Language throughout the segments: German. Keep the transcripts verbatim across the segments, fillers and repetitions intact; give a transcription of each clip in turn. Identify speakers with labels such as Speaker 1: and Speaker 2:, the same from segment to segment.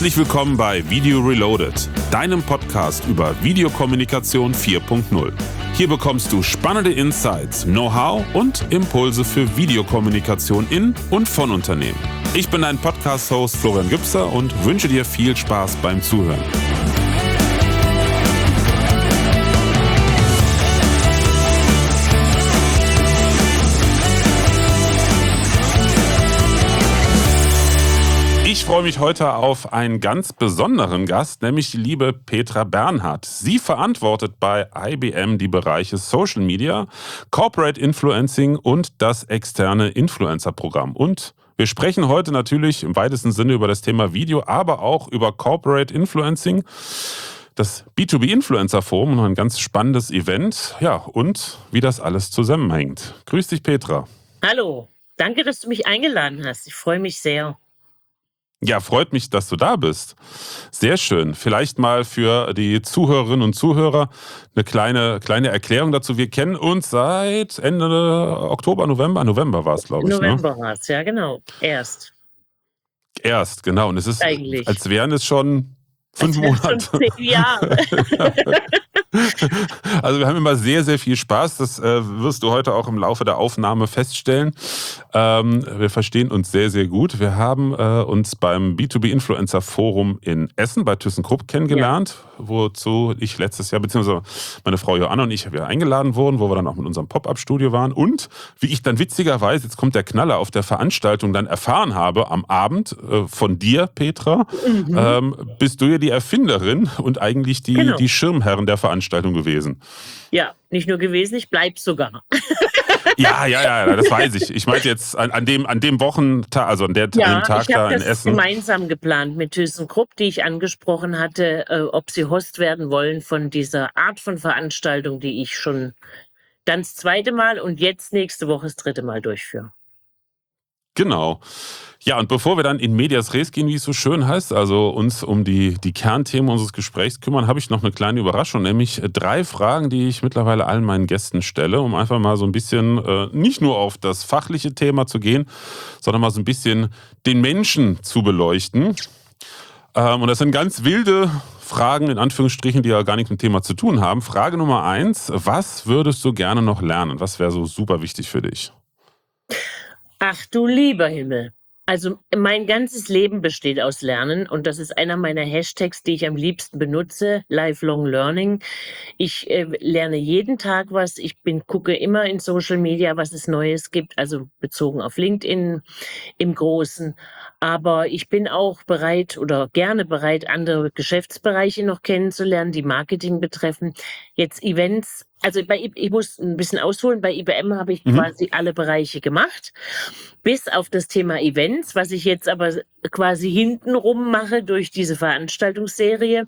Speaker 1: Herzlich willkommen bei Video Reloaded, deinem Podcast über Videokommunikation vier Punkt null. Hier bekommst du spannende Insights, Know-how und Impulse für Videokommunikation in und von Unternehmen. Ich bin dein Podcast-Host Florian Gübser und wünsche dir viel Spaß beim Zuhören. Ich freue mich heute auf einen ganz besonderen Gast, nämlich die liebe Petra Bernhard. Sie verantwortet bei I B M die Bereiche Social Media, Corporate Influencing und das externe Influencer-Programm. Und wir sprechen heute natürlich im weitesten Sinne über das Thema Video, aber auch über Corporate Influencing, das B zwei B Influencer Forum, ein ganz spannendes Event, ja, und wie das alles zusammenhängt. Grüß dich, Petra.
Speaker 2: Hallo, danke, dass du mich eingeladen hast. Ich freue mich sehr.
Speaker 1: Ja, freut mich, dass du da bist. Sehr schön. Vielleicht mal für die Zuhörerinnen und Zuhörer eine kleine, kleine Erklärung dazu. Wir kennen uns seit Ende Oktober, November. November war es, glaube ich.
Speaker 2: November
Speaker 1: ne?
Speaker 2: war es, ja genau. Erst.
Speaker 1: Erst, genau. Und es ist,
Speaker 2: Eigentlich.
Speaker 1: als wären es schon fünf
Speaker 2: Als wären es
Speaker 1: Monate.
Speaker 2: schon zehn Jahre.
Speaker 1: Also wir haben immer sehr, sehr viel Spaß. Das äh, wirst du heute auch im Laufe der Aufnahme feststellen. Ähm, wir verstehen uns sehr, sehr gut. Wir haben äh, uns beim B zwei B Influencer Forum in Essen bei ThyssenKrupp kennengelernt, ja. wozu ich letztes Jahr, beziehungsweise meine Frau Joanna und ich wieder eingeladen wurden, wo wir dann auch mit unserem Pop-Up-Studio waren. Und wie ich dann witzigerweise, jetzt kommt der Knaller, auf der Veranstaltung dann erfahren habe am Abend äh, von dir, Petra, mhm. ähm, bist du ja die Erfinderin und eigentlich die,
Speaker 2: genau.
Speaker 1: die Schirmherrin der Veranstaltung gewesen.
Speaker 2: Ja, nicht nur gewesen, ich bleib sogar.
Speaker 1: Ja, ja, ja, das weiß ich. Ich meinte jetzt an, an, dem, an dem Wochentag, also an, der,
Speaker 2: ja,
Speaker 1: an dem Tag da in Essen.
Speaker 2: Ich habe das gemeinsam geplant mit ThyssenKrupp, die ich angesprochen hatte, äh, ob sie Host werden wollen von dieser Art von Veranstaltung, die ich schon dann das zweite Mal und jetzt nächste Woche das dritte Mal durchführe.
Speaker 1: Genau. Ja, und bevor wir dann in Medias Res gehen, wie es so schön heißt, also uns um die, die Kernthemen unseres Gesprächs kümmern, habe ich noch eine kleine Überraschung, nämlich drei Fragen, die ich mittlerweile allen meinen Gästen stelle, um einfach mal so ein bisschen äh, nicht nur auf das fachliche Thema zu gehen, sondern mal so ein bisschen den Menschen zu beleuchten. Ähm, und das sind ganz wilde Fragen, in Anführungsstrichen, die ja gar nichts mit dem Thema zu tun haben. Frage Nummer eins, was würdest du gerne noch lernen? Was wäre so super wichtig für dich?
Speaker 2: Ach du lieber Himmel. Also mein ganzes Leben besteht aus Lernen und das ist einer meiner Hashtags, die ich am liebsten benutze, Lifelong Learning. Ich äh, lerne jeden Tag was. Ich bin gucke immer in Social Media, was es Neues gibt, also bezogen auf LinkedIn im Großen. Aber ich bin auch bereit oder gerne bereit, andere Geschäftsbereiche noch kennenzulernen, die Marketing betreffen. Jetzt Events. Also bei, ich muss ein bisschen ausholen, bei I B M habe ich mhm. quasi alle Bereiche gemacht, bis auf das Thema Events, was ich jetzt aber quasi hintenrum mache durch diese Veranstaltungsserie.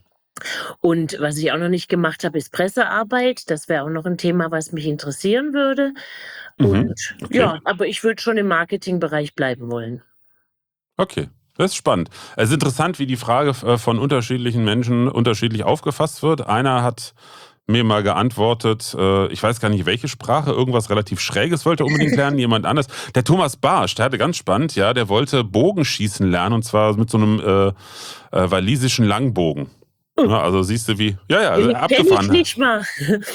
Speaker 2: Und was ich auch noch nicht gemacht habe, ist Pressearbeit. Das wäre auch noch ein Thema, was mich interessieren würde.
Speaker 1: Mhm.
Speaker 2: Und
Speaker 1: Okay.
Speaker 2: ja, aber ich würde schon im Marketingbereich bleiben wollen.
Speaker 1: Okay. Das ist spannend. Es ist interessant, wie die Frage von unterschiedlichen Menschen unterschiedlich aufgefasst wird. Einer hat mir mal geantwortet, äh, ich weiß gar nicht welche Sprache, irgendwas relativ Schräges wollte er unbedingt lernen, jemand anders. Der Thomas Barsch, der hatte ganz spannend, ja, der wollte Bogenschießen lernen und zwar mit so einem äh, äh, walisischen Langbogen.
Speaker 2: Uh.
Speaker 1: Ja, also siehst du wie, ja, ja, also
Speaker 2: Den
Speaker 1: abgefahren.
Speaker 2: Kenn ich nicht mal.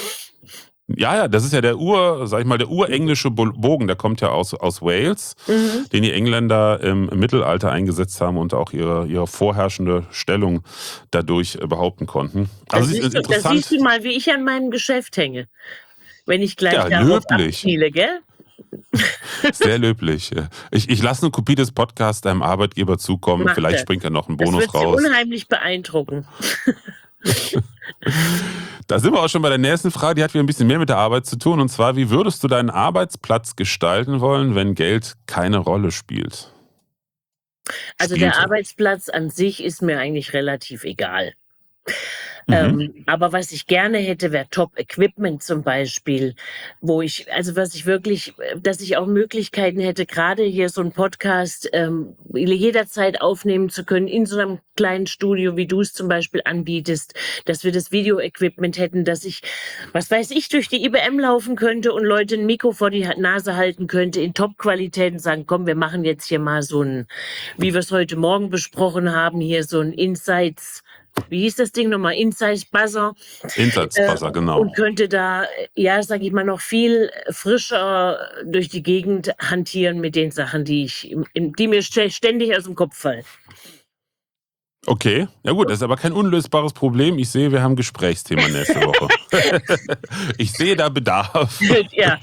Speaker 1: Ja, ja, das ist ja der Ur, sag ich mal, der urenglische Bogen, der kommt ja aus, aus Wales, mhm. den die Engländer im, im Mittelalter eingesetzt haben und auch ihre, ihre vorherrschende Stellung dadurch behaupten konnten. Also
Speaker 2: das,
Speaker 1: ist
Speaker 2: siehst du,
Speaker 1: interessant.
Speaker 2: das siehst du mal, wie ich an meinem Geschäft hänge, wenn ich gleich
Speaker 1: ja,
Speaker 2: darauf
Speaker 1: löblich.
Speaker 2: abziele, gell?
Speaker 1: Sehr löblich. Ich, ich lasse eine Kopie des Podcasts deinem Arbeitgeber zukommen,
Speaker 2: Mach
Speaker 1: vielleicht
Speaker 2: das.
Speaker 1: springt ja noch ein Bonus
Speaker 2: das wird
Speaker 1: raus.
Speaker 2: Sie unheimlich beeindrucken.
Speaker 1: Da sind wir auch schon bei der nächsten Frage, die hat wieder ein bisschen mehr mit der Arbeit zu tun. Und zwar, wie würdest du deinen Arbeitsplatz gestalten wollen, wenn Geld keine Rolle spielt?
Speaker 2: Also
Speaker 1: Spielte.
Speaker 2: der Arbeitsplatz an sich ist mir eigentlich relativ egal.
Speaker 1: Mhm.
Speaker 2: Ähm, aber was ich gerne hätte, wäre Top-Equipment zum Beispiel, wo ich, also was ich wirklich, äh, dass ich auch Möglichkeiten hätte, gerade hier so einen Podcast ähm, jederzeit aufnehmen zu können, in so einem kleinen Studio, wie du es zum Beispiel anbietest, dass wir das Video-Equipment hätten, dass ich, was weiß ich, durch die I B M laufen könnte und Leute ein Mikro vor die Nase halten könnte in Top-Qualität und sagen, komm, wir machen jetzt hier mal so ein, wie wir es heute Morgen besprochen haben, hier so ein Insights, wie hieß das Ding nochmal? Insights Buzzer. Äh,
Speaker 1: Insatzbuzzer, genau.
Speaker 2: und könnte da, ja, sag ich mal, noch viel frischer durch die Gegend hantieren mit den Sachen, die ich, im- im- die mir stä- ständig aus dem Kopf fallen.
Speaker 1: Okay, ja gut, das ist aber kein unlösbares Problem. Ich sehe, wir haben Gesprächsthema nächste Woche. Ich sehe da Bedarf.
Speaker 2: Ja,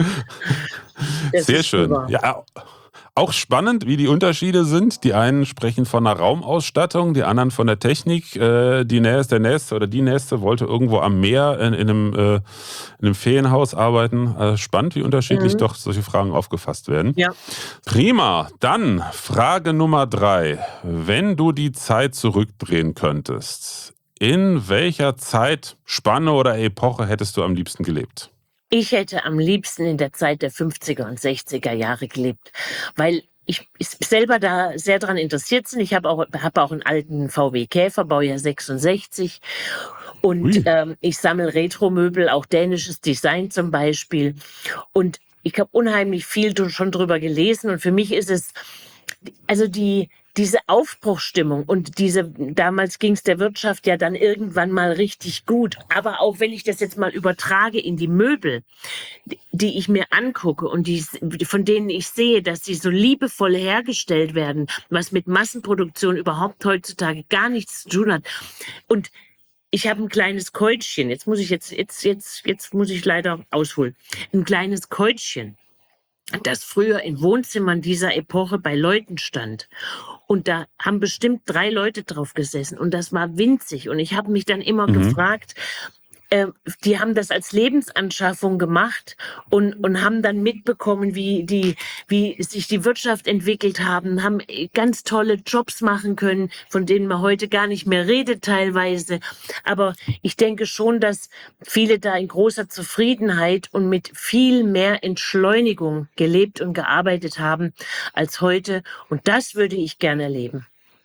Speaker 2: das
Speaker 1: Sehr
Speaker 2: ist wohl
Speaker 1: schön.
Speaker 2: wahr.
Speaker 1: Ja, auch spannend, wie die Unterschiede sind. Die einen sprechen von einer Raumausstattung, die anderen von der Technik. Äh, die nächste, der nächste oder die nächste wollte irgendwo am Meer in, in, einem, äh, in einem Ferienhaus arbeiten. Also spannend, wie unterschiedlich
Speaker 2: Mhm.
Speaker 1: doch solche Fragen aufgefasst werden.
Speaker 2: Ja.
Speaker 1: Prima. Dann Frage Nummer drei. Wenn du die Zeit zurückdrehen könntest, in welcher Zeitspanne oder Epoche hättest du am liebsten gelebt?
Speaker 2: Ich hätte am liebsten in der Zeit der fünfziger und sechziger Jahre gelebt, weil ich selber da sehr dran interessiert bin. Ich habe auch, hab auch einen alten V W Käfer, Baujahr sechsundsechzig. Und
Speaker 1: Ui.
Speaker 2: ähm, ich sammle Retro-Möbel, auch dänisches Design zum Beispiel. Und ich habe unheimlich viel schon drüber gelesen. Und für mich ist es, also die, diese Aufbruchsstimmung und diese, damals ging es der Wirtschaft ja dann irgendwann mal richtig gut. Aber auch wenn ich das jetzt mal übertrage in die Möbel, die ich mir angucke und die, von denen ich sehe, dass sie so liebevoll hergestellt werden, was mit Massenproduktion überhaupt heutzutage gar nichts zu tun hat. Und ich habe ein kleines Käutchen. Jetzt muss ich jetzt, jetzt, jetzt, jetzt muss ich leider ausholen. Ein kleines Käutchen, das früher in Wohnzimmern dieser Epoche bei Leuten stand. Und da haben bestimmt drei Leute drauf gesessen und das war winzig. Und ich habe mich dann immer
Speaker 1: Mhm.
Speaker 2: gefragt, äh, die haben das als Lebensanschaffung gemacht und, und haben dann mitbekommen, wie, die, wie sich die Wirtschaft entwickelt haben, haben ganz tolle Jobs machen können, von denen man heute gar nicht mehr redet teilweise. Aber ich denke schon, dass viele da in großer Zufriedenheit und mit viel mehr Entschleunigung gelebt und gearbeitet haben als heute. Und das würde ich gerne erleben.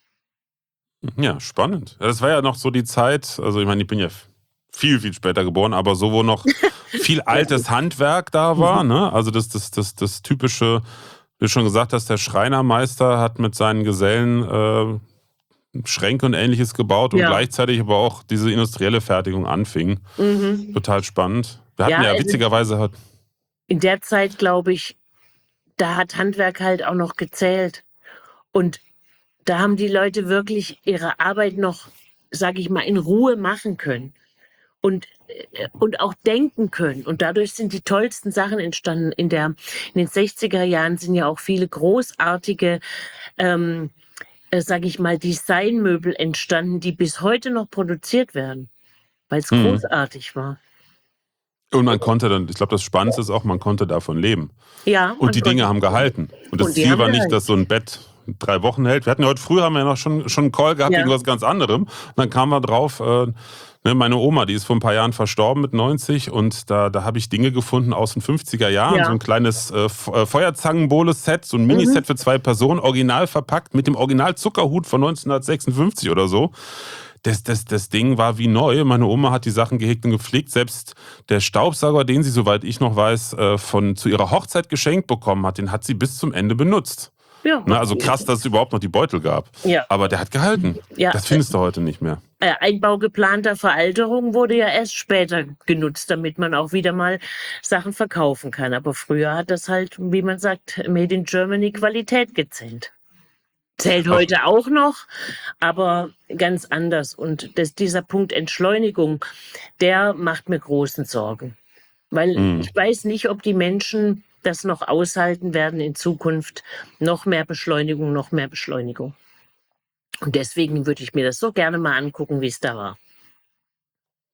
Speaker 1: Ja, spannend. Das war ja noch so die Zeit, also ich meine, ich bin ja viel, viel später geboren, aber so, wo noch viel altes Handwerk da war,
Speaker 2: Mhm.
Speaker 1: ne? Also das, das, das, das typische, wie du schon gesagt hast, der Schreinermeister hat mit seinen Gesellen äh, Schränke und Ähnliches gebaut und
Speaker 2: Ja.
Speaker 1: gleichzeitig aber auch diese industrielle Fertigung anfing.
Speaker 2: Mhm.
Speaker 1: Total spannend. Wir hatten
Speaker 2: Ja,
Speaker 1: ja,
Speaker 2: also
Speaker 1: witzigerweise, hat,
Speaker 2: in der Zeit, glaube ich, da hat Handwerk halt auch noch gezählt. Und da haben die Leute wirklich ihre Arbeit noch, sage ich mal, in Ruhe machen können und, äh, und auch denken können. Und dadurch sind die tollsten Sachen entstanden. In, der, in den sechziger Jahren sind ja auch viele großartige, ähm, äh, sage ich mal, Designmöbel entstanden, die bis heute noch produziert werden, weil es
Speaker 1: Mhm.
Speaker 2: großartig war.
Speaker 1: Und man konnte dann, ich glaube, das Spannendste ist auch, man konnte davon leben.
Speaker 2: Ja,
Speaker 1: Und
Speaker 2: man
Speaker 1: die Dinge
Speaker 2: konnte-
Speaker 1: haben gehalten. Und das
Speaker 2: Und die
Speaker 1: Ziel
Speaker 2: haben
Speaker 1: war nicht,
Speaker 2: gehalten.
Speaker 1: dass so ein Bett drei Wochen hält. Wir hatten ja heute früh haben wir ja noch schon, schon einen Call gehabt
Speaker 2: Ja.
Speaker 1: wegen was ganz anderem. Und dann kamen wir drauf, äh, ne, meine Oma, die ist vor ein paar Jahren verstorben mit neunzig und da, da habe ich Dinge gefunden aus den fünfziger Jahren.
Speaker 2: Ja.
Speaker 1: So ein kleines äh, Feuerzangenbowle-Set, so ein Miniset
Speaker 2: Mhm.
Speaker 1: für zwei Personen, original verpackt mit dem Original-Zuckerhut von neunzehnhundertsechsundfünfzig oder so. Das, das, das Ding war wie neu. Meine Oma hat die Sachen gehegt und gepflegt. Selbst der Staubsauger, den sie, soweit ich noch weiß, äh, von, zu ihrer Hochzeit geschenkt bekommen hat, den hat sie bis zum Ende benutzt.
Speaker 2: Ja.
Speaker 1: Ne, also krass, dass es überhaupt noch die Beutel gab.
Speaker 2: Ja.
Speaker 1: Aber der hat gehalten.
Speaker 2: Ja.
Speaker 1: Das findest du heute nicht mehr.
Speaker 2: Äh, Einbau geplanter Veralterung wurde ja erst später genutzt, damit man auch wieder mal Sachen verkaufen kann. Aber früher hat das halt, wie man sagt, Made in Germany Qualität gezählt. Zählt
Speaker 1: Aber-
Speaker 2: heute auch noch, aber ganz anders. Und das, dieser Punkt Entschleunigung, der macht mir großen Sorgen. Weil
Speaker 1: Mhm.
Speaker 2: ich weiß nicht, ob die Menschen das noch aushalten werden in Zukunft. Noch mehr Beschleunigung, noch mehr Beschleunigung. Und deswegen würde ich mir das so gerne mal angucken, wie es da war.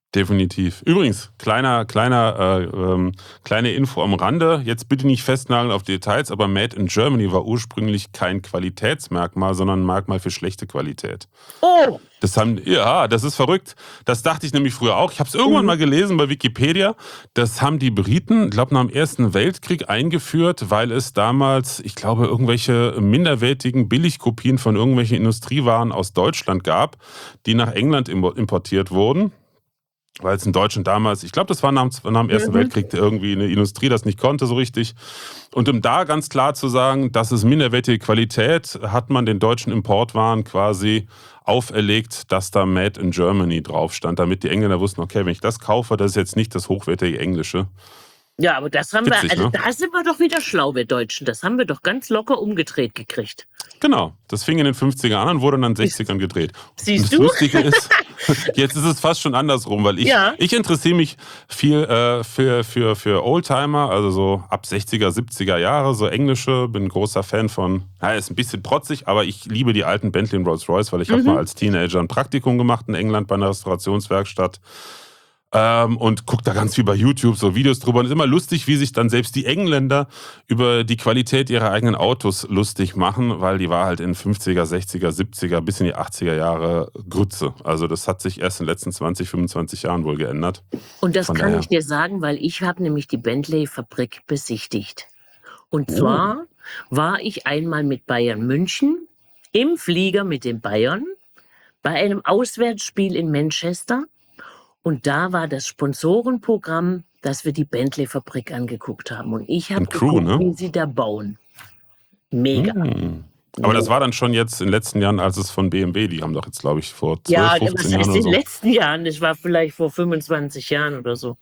Speaker 1: Definitiv. Übrigens, kleiner, kleiner, äh, ähm, kleine Info am Rande. Jetzt bitte nicht festnageln auf Details, aber Made in Germany war ursprünglich kein Qualitätsmerkmal, sondern ein Merkmal für schlechte Qualität.
Speaker 2: Oh!
Speaker 1: Das haben, ja, das ist verrückt. Das dachte ich nämlich früher auch. Ich habe es irgendwann
Speaker 2: Mhm.
Speaker 1: mal gelesen bei Wikipedia. Das haben die Briten, ich glaube, nach dem Ersten Weltkrieg eingeführt, weil es damals, ich glaube, irgendwelche minderwertigen Billigkopien von irgendwelchen Industriewaren aus Deutschland gab, die nach England impo- importiert wurden. Weil es in Deutschland damals, ich glaube, das war nach, dem- nach dem Ersten
Speaker 2: Mhm.
Speaker 1: Weltkrieg irgendwie eine Industrie, das nicht konnte so richtig. Und um da ganz klar zu sagen, das ist minderwertige Qualität, hat man den deutschen Importwaren quasi auferlegt, dass da Made in Germany drauf stand, damit die Engländer wussten, okay, wenn ich das kaufe, das ist jetzt nicht das hochwertige Englische.
Speaker 2: Ja, aber das haben wir,
Speaker 1: Witzig,
Speaker 2: also
Speaker 1: ne?
Speaker 2: da sind wir doch wieder schlau, wir Deutschen. Das haben wir doch ganz locker umgedreht gekriegt.
Speaker 1: Genau, das fing in den fünfzigern an und wurde in den sechzigern gedreht. Und
Speaker 2: Siehst
Speaker 1: das
Speaker 2: du?
Speaker 1: Lustige ist, jetzt ist es fast schon andersrum, weil ich,
Speaker 2: Ja.
Speaker 1: ich interessiere mich viel äh, für, für, für Oldtimer, also so ab sechziger, siebziger Jahre, so englische, bin ein großer Fan von, ja, ist ein bisschen protzig, aber ich liebe die alten Bentley und Rolls-Royce, weil ich habe
Speaker 2: Mhm.
Speaker 1: mal als Teenager ein Praktikum gemacht in England bei einer Restaurationswerkstatt. Ähm, und guckt da ganz viel bei YouTube so Videos drüber. Und es ist immer lustig, wie sich dann selbst die Engländer über die Qualität ihrer eigenen Autos lustig machen, weil die war halt in fünfziger, sechziger, siebziger bis in die achtziger Jahre Grütze. Also das hat sich erst in den letzten zwanzig, fünfundzwanzig Jahren wohl geändert.
Speaker 2: Und das
Speaker 1: Von
Speaker 2: kann
Speaker 1: daher.
Speaker 2: ich dir sagen, weil ich habe nämlich die Bentley-Fabrik besichtigt. Und
Speaker 1: Oh.
Speaker 2: zwar war ich einmal mit Bayern München im Flieger mit den Bayern bei einem Auswärtsspiel in Manchester. Und da war das Sponsorenprogramm, dass wir die Bentley-Fabrik angeguckt haben. Und ich habe
Speaker 1: Und Crew,
Speaker 2: geguckt,
Speaker 1: ne?
Speaker 2: wie sie da bauen. Mega.
Speaker 1: Hm. Aber das war dann schon jetzt in den letzten Jahren, als es von B M W, die haben doch jetzt, glaube ich, vor zwölf,
Speaker 2: Ja, was
Speaker 1: fünfzehn Jahren
Speaker 2: heißt
Speaker 1: oder
Speaker 2: in
Speaker 1: so.
Speaker 2: den letzten Jahren? Das war vielleicht vor fünfundzwanzig Jahren oder so.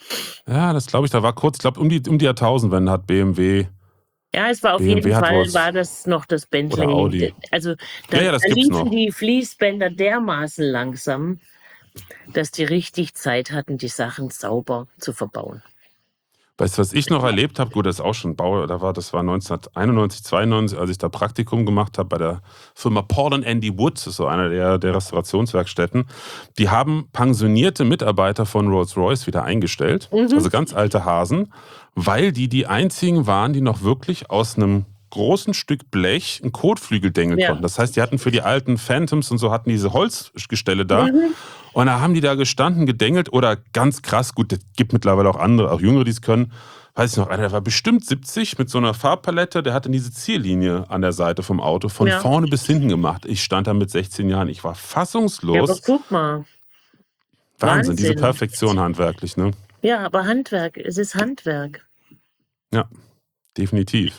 Speaker 1: Ja, das glaube ich, da war kurz, ich glaube, um die, um die Jahrtausendwende hat B M W,
Speaker 2: Ja, es war auf
Speaker 1: B M W
Speaker 2: jeden
Speaker 1: hat
Speaker 2: Fall,
Speaker 1: was.
Speaker 2: war das noch das Bentley.
Speaker 1: Oder Audi.
Speaker 2: Also da,
Speaker 1: Ja, ja, das
Speaker 2: da
Speaker 1: gibt's
Speaker 2: liefen
Speaker 1: noch.
Speaker 2: die Fließbänder dermaßen langsam, dass die richtig Zeit hatten, die Sachen sauber zu verbauen.
Speaker 1: Weißt du, was ich noch erlebt habe? Gut, das ist auch schon Bau, da war, das war neunzehnhunderteinundneunzig, zweiundneunzig, als ich da Praktikum gemacht habe bei der Firma Paul and Andy Wood, das ist so einer der, der Restaurationswerkstätten. Die haben pensionierte Mitarbeiter von Rolls-Royce wieder eingestellt,
Speaker 2: Mhm.
Speaker 1: also ganz alte Hasen, weil die die einzigen waren, die noch wirklich aus einem großen Stück Blech einen Kotflügel dengeln
Speaker 2: Ja.
Speaker 1: konnten. Das heißt, die hatten für die alten Phantoms und so hatten diese Holzgestelle da.
Speaker 2: Mhm.
Speaker 1: Und da haben die da gestanden, gedengelt oder ganz krass, gut, es gibt mittlerweile auch andere, auch Jüngere, die es können. Weiß ich noch, einer, der war bestimmt siebzig mit so einer Farbpalette, der hatte diese Zierlinie an der Seite vom Auto von
Speaker 2: Ja.
Speaker 1: vorne bis hinten gemacht. Ich stand da mit sechzehn Jahren, ich war
Speaker 2: Ja, aber
Speaker 1: fassungslos.
Speaker 2: guck mal.
Speaker 1: Wahnsinn, diese
Speaker 2: Wahnsinn.
Speaker 1: Perfektion handwerklich, ne?
Speaker 2: Ja, aber Handwerk, es ist Handwerk.
Speaker 1: Ja, definitiv.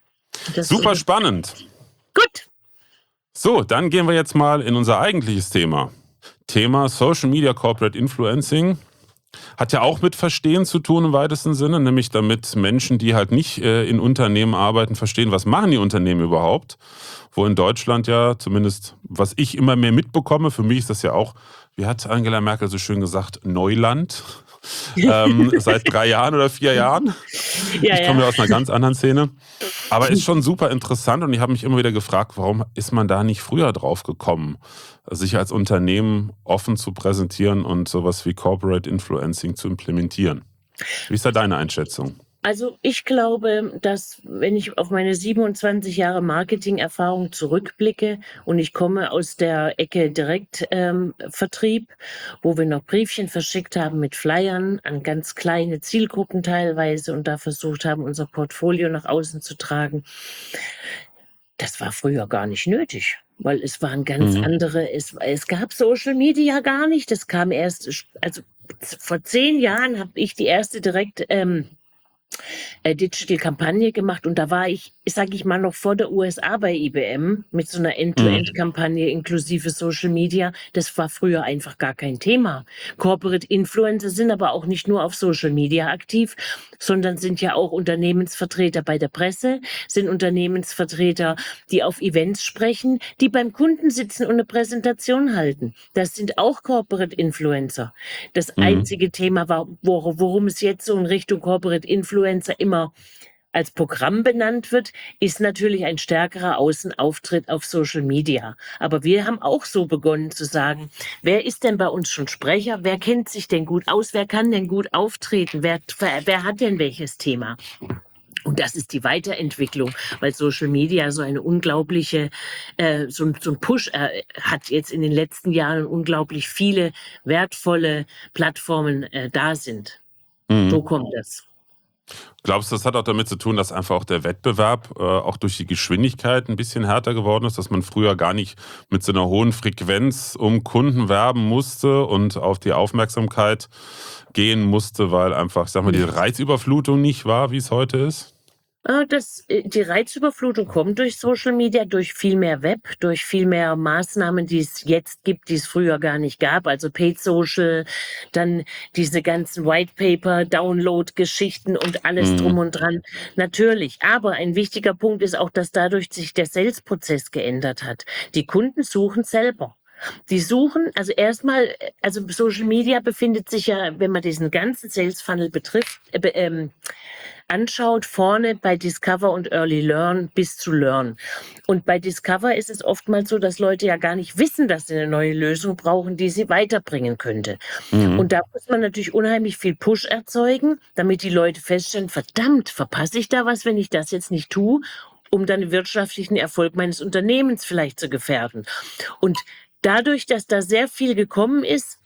Speaker 2: Das
Speaker 1: Super spannend.
Speaker 2: Gut.
Speaker 1: So, dann gehen wir jetzt mal in unser eigentliches Thema. Thema Social Media Corporate Influencing. Hat ja auch mit Verstehen zu tun im weitesten Sinne, nämlich damit Menschen, die halt nicht äh, in Unternehmen arbeiten, verstehen, was machen die Unternehmen überhaupt. Wo in Deutschland ja zumindest, was ich immer mehr mitbekomme, für mich ist das ja auch, wie hat Angela Merkel so schön gesagt, Neuland. ähm, seit drei Jahren oder vier Jahren.
Speaker 2: Ja,
Speaker 1: Ich komme
Speaker 2: ja.
Speaker 1: ja aus einer ganz anderen Szene. Aber ist schon super interessant und ich habe mich immer wieder gefragt, warum ist man da nicht früher drauf gekommen, sich als Unternehmen offen zu präsentieren und sowas wie Corporate Influencing zu implementieren. Wie ist da deine Einschätzung?
Speaker 2: Also ich glaube, dass wenn ich auf meine siebenundzwanzig Jahre Marketingerfahrung zurückblicke und ich komme aus der Ecke Direktvertrieb, ähm, wo wir noch Briefchen verschickt haben mit Flyern an ganz kleine Zielgruppen teilweise und da versucht haben, unser Portfolio nach außen zu tragen. Das war früher gar nicht nötig, weil es waren ganz
Speaker 1: Mhm.
Speaker 2: andere, es, es gab Social Media gar nicht, das kam erst, also vor zehn Jahren habe ich die erste direkt ähm, äh, Digital-Kampagne gemacht und da war ich, sage ich mal, noch vor der U S A bei I B M mit so einer End-to-End-Kampagne inklusive Social Media. Das war früher einfach gar kein Thema. Corporate Influencer sind aber auch nicht nur auf Social Media aktiv, sondern sind ja auch Unternehmensvertreter bei der Presse, sind Unternehmensvertreter, die auf Events sprechen, die beim Kunden sitzen und eine Präsentation halten. Das sind auch Corporate Influencer. Das
Speaker 1: Mhm.
Speaker 2: einzige Thema war, wor- worum es jetzt so in Richtung Corporate Influencer immer als Programm benannt wird, ist natürlich ein stärkerer Außenauftritt auf Social Media. Aber wir haben auch so begonnen zu sagen, wer ist denn bei uns schon Sprecher? Wer kennt sich denn gut aus? Wer kann denn gut auftreten? Wer, wer hat denn welches Thema? Und das ist die Weiterentwicklung, weil Social Media so eine unglaubliche, äh, so, so ein Push äh, hat jetzt in den letzten Jahren unglaublich viele wertvolle Plattformen äh, da sind.
Speaker 1: Mhm.
Speaker 2: So kommt es.
Speaker 1: Glaubst du, das hat auch damit zu tun, dass einfach auch der Wettbewerb äh, auch durch die Geschwindigkeit ein bisschen härter geworden ist, dass man früher gar nicht mit so einer hohen Frequenz um Kunden werben musste und auf die Aufmerksamkeit gehen musste, weil einfach, ich sag mal, die Reizüberflutung nicht war, wie es heute ist?
Speaker 2: Das, die Reizüberflutung kommt durch Social Media, durch viel mehr Web, durch viel mehr Maßnahmen, die es jetzt gibt, die es früher gar nicht gab. Also Paid Social, dann diese ganzen White Paper, Download-Geschichten und alles
Speaker 1: Mhm.
Speaker 2: drum und dran. Natürlich. Aber ein wichtiger Punkt ist auch, dass dadurch sich der Sales-Prozess geändert hat. Die Kunden suchen selber. Die suchen, also erstmal, also Social Media befindet sich ja, wenn man diesen ganzen Sales Funnel betrifft, äh, ähm, anschaut, vorne bei Discover und Early Learn bis zu Learn. Und bei Discover ist es oftmals so, dass Leute ja gar nicht wissen, dass sie eine neue Lösung brauchen, die sie weiterbringen könnte.
Speaker 1: Mhm.
Speaker 2: Und da muss man natürlich unheimlich viel Push erzeugen, damit die Leute feststellen, verdammt, verpasse ich da was, wenn ich das jetzt nicht tue, um dann den wirtschaftlichen Erfolg meines Unternehmens vielleicht zu gefährden. Und dadurch, dass da sehr viel gekommen ist,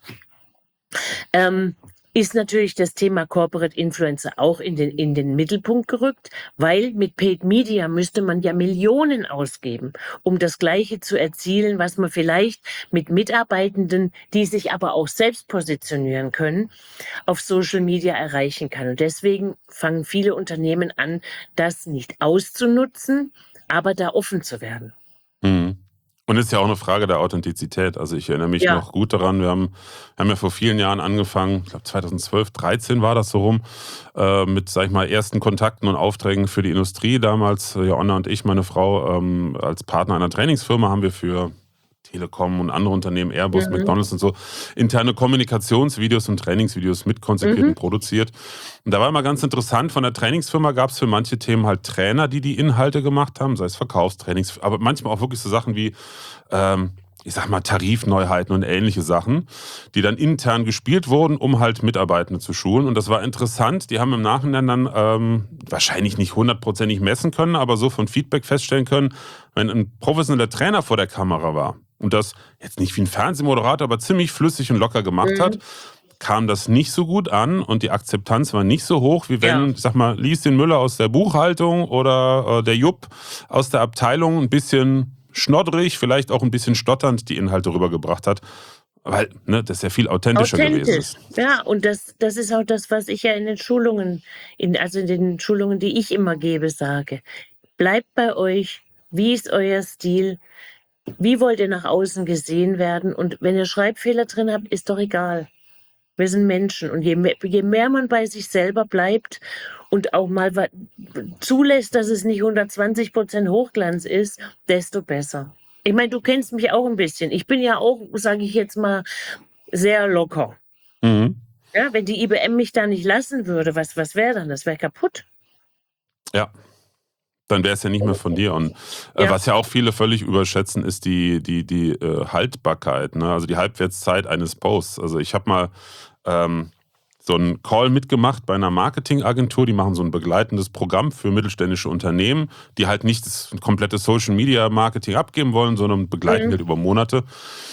Speaker 2: ähm, ist natürlich das Thema Corporate Influencer auch in den, in den Mittelpunkt gerückt, weil mit Paid Media müsste man ja Millionen ausgeben, um das Gleiche zu erzielen, was man vielleicht mit Mitarbeitenden, die sich aber auch selbst positionieren können, auf Social Media erreichen kann. Und deswegen fangen viele Unternehmen an, das nicht auszunutzen, aber da offen zu werden.
Speaker 1: Mhm. Und es ist ja auch eine Frage der Authentizität. Also ich erinnere mich
Speaker 2: Ja.
Speaker 1: noch gut daran, wir haben, haben ja vor vielen Jahren angefangen, ich glaube zweitausendzwölf, dreizehn war das so rum, äh, mit, sag ich mal, ersten Kontakten und Aufträgen für die Industrie. Damals, äh, Joanna und ich, meine Frau, ähm, als Partner einer Trainingsfirma haben wir für Telekom und andere Unternehmen, Airbus,
Speaker 2: Mhm.
Speaker 1: McDonalds und so, interne Kommunikationsvideos und Trainingsvideos mitkonzipiert
Speaker 2: Mhm.
Speaker 1: und produziert. Und da war immer ganz interessant, von der Trainingsfirma gab es für manche Themen halt Trainer, die die Inhalte gemacht haben, sei es Verkaufstrainings, aber manchmal auch wirklich so Sachen wie, ähm, ich sag mal, Tarifneuheiten und ähnliche Sachen, die dann intern gespielt wurden, um halt Mitarbeitende zu schulen. Und das war interessant. Die haben im Nachhinein dann ähm, wahrscheinlich nicht hundertprozentig messen können, aber so von Feedback feststellen können, wenn ein professioneller Trainer vor der Kamera war und das jetzt nicht wie ein Fernsehmoderator, aber ziemlich flüssig und locker gemacht
Speaker 2: Mhm.
Speaker 1: hat, kam das nicht so gut an und die Akzeptanz war nicht so hoch, wie wenn,
Speaker 2: Ja.
Speaker 1: ich sag mal, Lieschen Müller aus der Buchhaltung oder äh, der Jupp aus der Abteilung ein bisschen schnoddrig, vielleicht auch ein bisschen stotternd die Inhalte rübergebracht hat, weil ne, das ja viel authentischer gewesen
Speaker 2: Authentisch.
Speaker 1: ist.
Speaker 2: Ja, und das, das ist auch das, was ich ja in den Schulungen, in, also in den Schulungen, die ich immer gebe, sage. Bleibt bei euch. Wie ist euer Stil? Wie wollt ihr nach außen gesehen werden? Und wenn ihr Schreibfehler drin habt, ist doch egal. Wir sind Menschen. Und je mehr, je mehr man bei sich selber bleibt und auch mal wa- zulässt, dass es nicht hundertzwanzig Prozent Hochglanz ist, desto besser. Ich meine, du kennst mich auch ein bisschen. Ich bin ja auch, sage ich jetzt mal, sehr locker.
Speaker 1: Mhm.
Speaker 2: Ja, wenn die I B M mich da nicht lassen würde, was, was wäre dann? Das wäre kaputt.
Speaker 1: Ja, dann wäre es ja nicht mehr von dir. Und äh,
Speaker 2: Ja.
Speaker 1: was ja auch viele völlig überschätzen, ist die, die, die äh, Haltbarkeit, ne? Also die Halbwertszeit eines Posts. Also ich habe mal ähm, so einen Call mitgemacht bei einer Marketingagentur, die machen so ein begleitendes Programm für mittelständische Unternehmen, die halt nicht das komplette Social Media Marketing abgeben wollen, sondern begleiten
Speaker 2: Mhm.
Speaker 1: halt über Monate.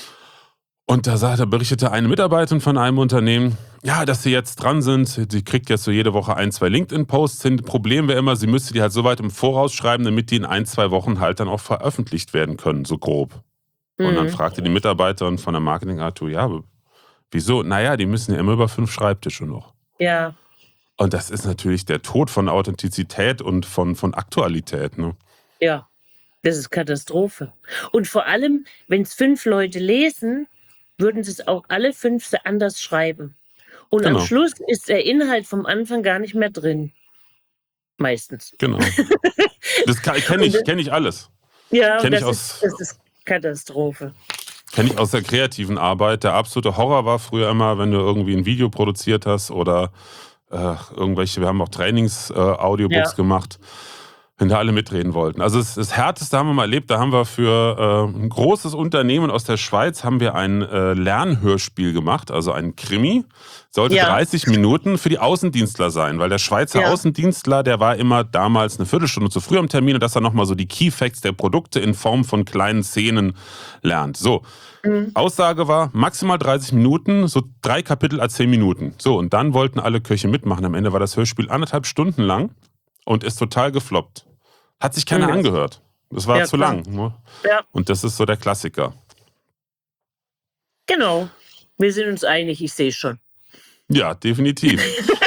Speaker 1: Und da, sah, da berichtete eine Mitarbeiterin von einem Unternehmen, ja, dass sie jetzt dran sind, sie kriegt jetzt so jede Woche ein, zwei LinkedIn-Posts hin. Problem wäre immer, sie müsste die halt so weit im Voraus schreiben, damit die in ein, zwei Wochen halt dann auch veröffentlicht werden können, so grob. Und dann
Speaker 2: Mhm.
Speaker 1: fragte die Mitarbeiterin von der Marketingagentur, ja, aber wieso? Naja, die müssen ja immer über fünf Schreibtische noch.
Speaker 2: Ja.
Speaker 1: Und das ist natürlich der Tod von Authentizität und von, von Aktualität. Ne?
Speaker 2: Ja. Das ist Katastrophe. Und vor allem, wenn es fünf Leute lesen, würden sie es auch alle fünf anders schreiben. Und am
Speaker 1: Genau,
Speaker 2: Schluss ist der Inhalt vom Anfang gar nicht mehr drin. Meistens.
Speaker 1: genau. Das kenne
Speaker 2: Und
Speaker 1: ich,
Speaker 2: das,
Speaker 1: kenn ich alles.
Speaker 2: ja, und
Speaker 1: Kenne ich
Speaker 2: das ist,
Speaker 1: aus,
Speaker 2: das ist Katastrophe.
Speaker 1: Kenne ich aus der kreativen Arbeit. Der absolute Horror war früher immer, wenn du irgendwie ein Video produziert hast oder äh, irgendwelche, wir haben auch Trainings-Audiobooks
Speaker 2: Ja.
Speaker 1: gemacht, wenn da alle mitreden wollten. Also das, das Härteste haben wir mal erlebt, da haben wir für äh, ein großes Unternehmen aus der Schweiz haben wir ein äh, Lernhörspiel gemacht, also ein Krimi. Sollte
Speaker 2: Ja.
Speaker 1: dreißig Minuten für die Außendienstler sein, weil der Schweizer
Speaker 2: Ja.
Speaker 1: Außendienstler, der war immer damals eine Viertelstunde zu früh am Termin und dass er nochmal so die Key Facts der Produkte in Form von kleinen Szenen lernt. So,
Speaker 2: Mhm.
Speaker 1: Aussage war maximal dreißig Minuten, so drei Kapitel à zehn Minuten. So, und dann wollten alle Köche mitmachen. Am Ende war das Hörspiel anderthalb Stunden lang und ist total gefloppt. Hat sich keiner
Speaker 2: Mhm.
Speaker 1: angehört. Das war
Speaker 2: Ja,
Speaker 1: zu
Speaker 2: klar.
Speaker 1: lang. Ne?
Speaker 2: Ja.
Speaker 1: Und das ist so der Klassiker.
Speaker 2: Genau. Wir sind uns einig, ich sehe schon.
Speaker 1: Ja, definitiv.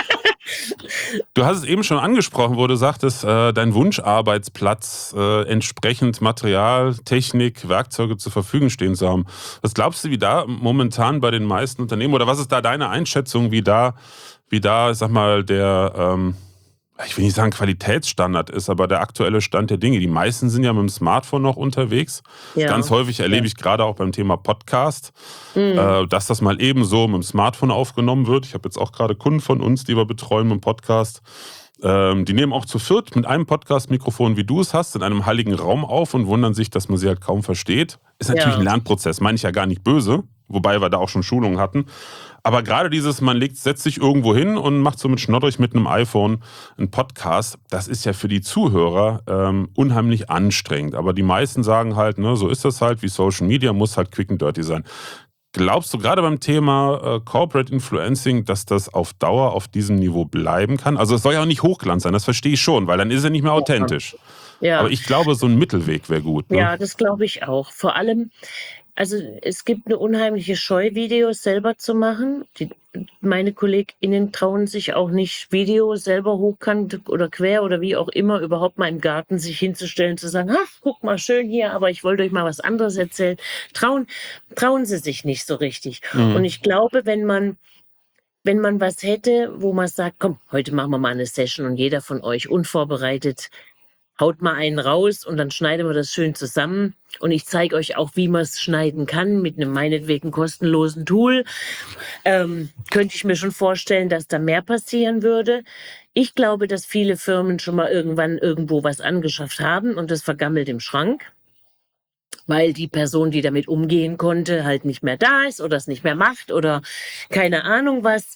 Speaker 1: Du hast es eben schon angesprochen, wo du sagtest, äh, dein Wunscharbeitsplatz äh, entsprechend Material, Technik, Werkzeuge zur Verfügung stehen zu haben. Was glaubst du, wie da momentan bei den meisten Unternehmen, oder was ist da deine Einschätzung, wie da, wie da, sag mal, der, ähm, ich will nicht sagen Qualitätsstandard ist, aber der aktuelle Stand der Dinge. Die meisten sind ja mit dem Smartphone noch unterwegs.
Speaker 2: Ja.
Speaker 1: Ganz häufig erlebe ich gerade auch beim Thema Podcast,
Speaker 2: Mhm.
Speaker 1: äh, dass das mal ebenso mit dem Smartphone aufgenommen wird. Ich habe jetzt auch gerade Kunden von uns, die wir betreuen mit dem Podcast. Ähm, die nehmen auch zu viert mit einem Podcast-Mikrofon, wie du es hast, in einem heiligen Raum auf und wundern sich, dass man sie halt kaum versteht. Ist natürlich
Speaker 2: Ja.
Speaker 1: ein Lernprozess, meine ich ja gar nicht böse, wobei wir da auch schon Schulungen hatten. Aber gerade dieses, man legt, setzt sich irgendwo hin und macht so mit schnoddrig mit einem iPhone einen Podcast, das ist ja für die Zuhörer ähm, unheimlich anstrengend. Aber die meisten sagen halt, ne, so ist das halt, wie Social Media, muss halt quick and dirty sein. Glaubst du gerade beim Thema äh, Corporate Influencing, dass das auf Dauer auf diesem Niveau bleiben kann? Also es soll ja auch nicht Hochglanz sein, das verstehe ich schon, weil dann ist er nicht mehr authentisch.
Speaker 2: Ja.
Speaker 1: Aber ich glaube, so ein Mittelweg wäre gut. Ne?
Speaker 2: Ja, das glaube ich auch. Vor allem, also es gibt eine unheimliche Scheu, Videos selber zu machen. Die, meine KollegInnen trauen sich auch nicht, Videos selber hochkant oder quer oder wie auch immer überhaupt mal im Garten sich hinzustellen, zu sagen, ach, guck mal, schön hier, aber ich wollte euch mal was anderes erzählen. Trauen, trauen sie sich nicht so richtig.
Speaker 1: Mhm.
Speaker 2: Und ich glaube, wenn man wenn man was hätte, wo man sagt, komm, heute machen wir mal eine Session und jeder von euch unvorbereitet haut mal einen raus und dann schneiden wir das schön zusammen. Und ich zeige euch auch, wie man es schneiden kann mit einem meinetwegen kostenlosen Tool. Ähm, könnte ich mir schon vorstellen, dass da mehr passieren würde. Ich glaube, dass viele Firmen schon mal irgendwann irgendwo was angeschafft haben und das vergammelt im Schrank, weil die Person, die damit umgehen konnte, halt nicht mehr da ist oder es nicht mehr macht oder keine Ahnung was.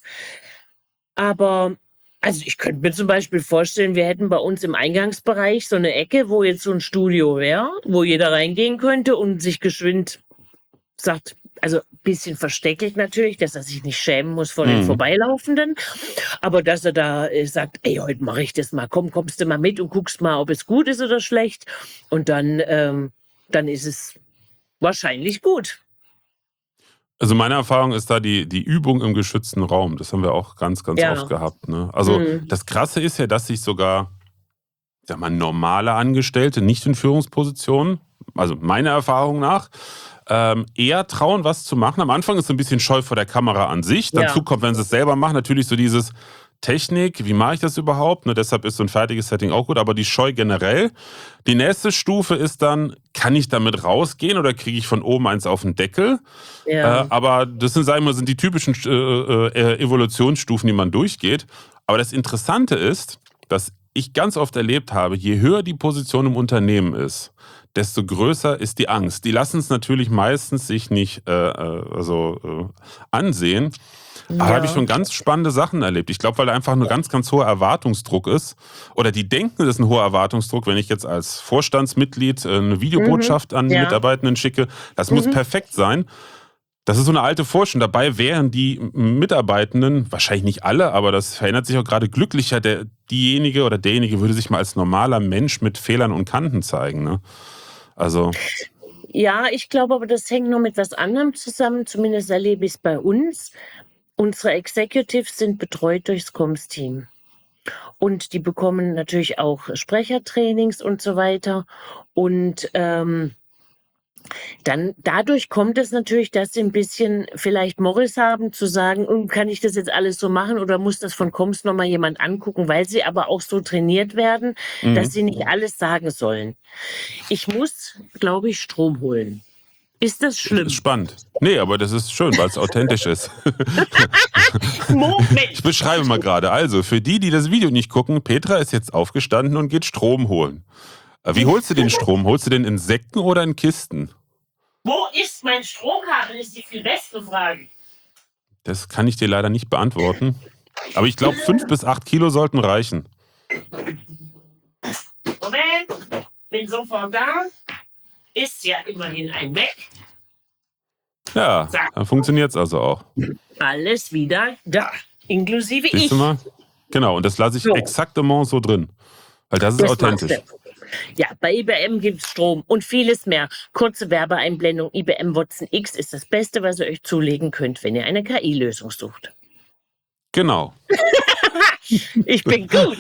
Speaker 2: Aber also ich könnte mir zum Beispiel vorstellen, wir hätten bei uns im Eingangsbereich so eine Ecke, wo jetzt so ein Studio wäre, wo jeder reingehen könnte und sich geschwind sagt, also ein bisschen versteckelt natürlich, dass er sich nicht schämen muss vor den
Speaker 1: Mhm.
Speaker 2: Vorbeilaufenden, aber dass er da äh, sagt, ey, heute mache ich das mal, komm, kommst du mal mit und guckst mal, ob es gut ist oder schlecht und dann, ähm, dann ist es wahrscheinlich gut.
Speaker 1: Also meine Erfahrung ist da die, die Übung im geschützten Raum. Das haben wir auch ganz, ganz
Speaker 2: Ja.
Speaker 1: oft gehabt. Ne? Also
Speaker 2: Mhm.
Speaker 1: das Krasse ist ja, dass sich sogar, ich sag mal, normale Angestellte, nicht in Führungspositionen, also meiner Erfahrung nach, ähm, eher trauen, was zu machen. Am Anfang ist so ein bisschen Scheu vor der Kamera an sich.
Speaker 2: Ja.
Speaker 1: Dazu kommt, wenn sie es selber machen, natürlich so dieses Technik, wie mache ich das überhaupt? Ne, deshalb ist so ein fertiges Setting auch gut, aber die Scheu generell. Die nächste Stufe ist dann, kann ich damit rausgehen oder kriege ich von oben eins auf den Deckel?
Speaker 2: Ja.
Speaker 1: Äh, aber das sind, sagen wir mal, sind die typischen äh, äh, Evolutionsstufen, die man durchgeht. Aber das Interessante ist, dass ich ganz oft erlebt habe, je höher die Position im Unternehmen ist, desto größer ist die Angst. Die lassen es natürlich meistens sich nicht äh, also, äh, ansehen. Aber da habe ich schon ganz spannende Sachen erlebt. Ich glaube, weil da einfach ein ganz, ganz hoher Erwartungsdruck ist. Oder die denken, das ist ein hoher Erwartungsdruck, wenn ich jetzt als Vorstandsmitglied äh, eine Videobotschaft
Speaker 2: Mhm.
Speaker 1: an die
Speaker 2: Ja.
Speaker 1: Mitarbeitenden schicke. Das muss
Speaker 2: Mhm.
Speaker 1: perfekt sein. Das ist so eine alte Vorstellung. Dabei wären die Mitarbeitenden, wahrscheinlich nicht alle, aber das verändert sich auch gerade glücklicher, der, diejenige oder derjenige würde sich mal als normaler Mensch mit Fehlern und Kanten zeigen. Ne? Also,
Speaker 2: Ja, ich glaube aber, das hängt noch mit was anderem zusammen. Zumindest erlebe ich es bei uns. Unsere Executives sind betreut durchs Comms-Team. Und die bekommen natürlich auch Sprechertrainings und so weiter. Und ähm, dann dadurch kommt es natürlich, dass sie ein bisschen vielleicht Morris haben, zu sagen, "Hm, kann ich das jetzt alles so machen oder muss das von Comms noch mal jemand angucken?" Weil sie aber auch so trainiert werden, dass
Speaker 1: mhm.
Speaker 2: sie nicht alles sagen sollen. Ich muss, glaube ich, Strom holen. Ist das schlimm?
Speaker 1: Ist spannend. Nee, aber das ist schön, weil es authentisch ist.
Speaker 2: Moment.
Speaker 1: Ich beschreibe mal gerade. Also, für die, die das Video nicht gucken, Petra ist jetzt aufgestanden und geht Strom holen. Wie holst du den Strom? Holst du den in Säcken oder in Kisten?
Speaker 2: Wo ist mein Stromkabel, ist die viel bessere Frage.
Speaker 1: Das kann ich dir leider nicht beantworten. Aber ich glaube, fünf bis acht Kilo sollten reichen.
Speaker 2: Moment, bin sofort da. Ist ja immerhin ein Weg.
Speaker 1: Ja, dann funktioniert es also auch.
Speaker 2: Alles wieder da, inklusive
Speaker 1: Siehst
Speaker 2: ich.
Speaker 1: du mal? Genau, und das lasse ich
Speaker 2: So.
Speaker 1: exaktement so drin. Weil das ist
Speaker 2: Das
Speaker 1: authentisch.
Speaker 2: machst du. Ja, bei I B M gibt es Strom und vieles mehr. Kurze Werbeeinblendung. I B M Watson X ist das Beste, was ihr euch zulegen könnt, wenn ihr eine K I-Lösung sucht.
Speaker 1: Genau.
Speaker 2: Ich bin gut.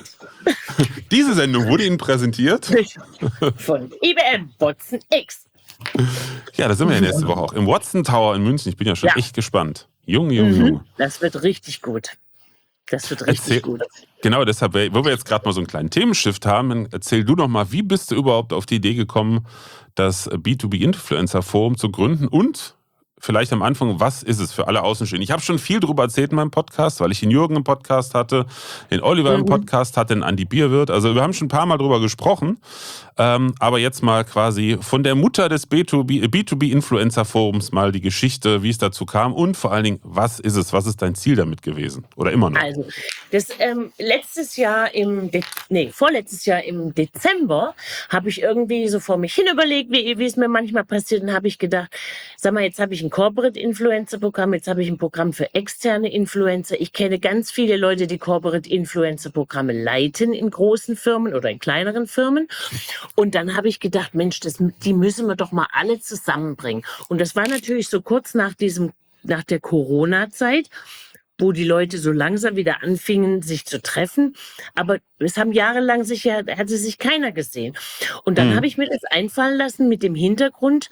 Speaker 1: Diese Sendung wurde Ihnen präsentiert.
Speaker 2: Von I B M Watson X.
Speaker 1: Ja, da sind wir ja nächste Woche auch im Watson Tower in München. Ich bin ja schon
Speaker 2: Ja.
Speaker 1: echt gespannt. Junge, Junge,
Speaker 2: Mhm.
Speaker 1: Junge.
Speaker 2: Das wird richtig gut. Das wird richtig
Speaker 1: Erzähl-
Speaker 2: gut.
Speaker 1: Genau, deshalb, wo wir jetzt gerade mal so einen kleinen Themenshift haben, dann erzähl du doch mal, wie bist du überhaupt auf die Idee gekommen, das B zwei B Influencer Forum zu gründen und vielleicht am Anfang, was ist es für alle Außenstehenden? Ich habe schon viel darüber erzählt in meinem Podcast, weil ich den Jürgen im Podcast hatte, den Oliver im
Speaker 2: Mhm.
Speaker 1: Podcast hatte, den Andi Bierwirt. Also wir haben schon ein paar Mal drüber gesprochen, ähm, aber jetzt mal quasi von der Mutter des B zwei B, B zwei B Influencer Forums mal die Geschichte, wie es dazu kam und vor allen Dingen, was ist es? Was ist dein Ziel damit gewesen? Oder immer noch?
Speaker 2: Also, das ähm, letztes Jahr im, De nee, vorletztes Jahr im Dezember habe ich irgendwie so vor mich hin überlegt, wie, wie es mir manchmal passiert, und habe ich gedacht, sag mal, jetzt habe ich ein Corporate Influencer Programm, jetzt habe ich ein Programm für externe Influencer. Ich kenne ganz viele Leute, die Corporate Influencer Programme leiten in großen Firmen oder in kleineren Firmen. Und dann habe ich gedacht, Mensch, das, die müssen wir doch mal alle zusammenbringen. Und das war natürlich so kurz nach diesem, nach der Corona-Zeit, wo die Leute so langsam wieder anfingen, sich zu treffen. Aber es haben jahrelang sich ja, hatte sich keiner gesehen. Und dann
Speaker 1: Mhm.
Speaker 2: habe ich mir das einfallen lassen mit dem Hintergrund,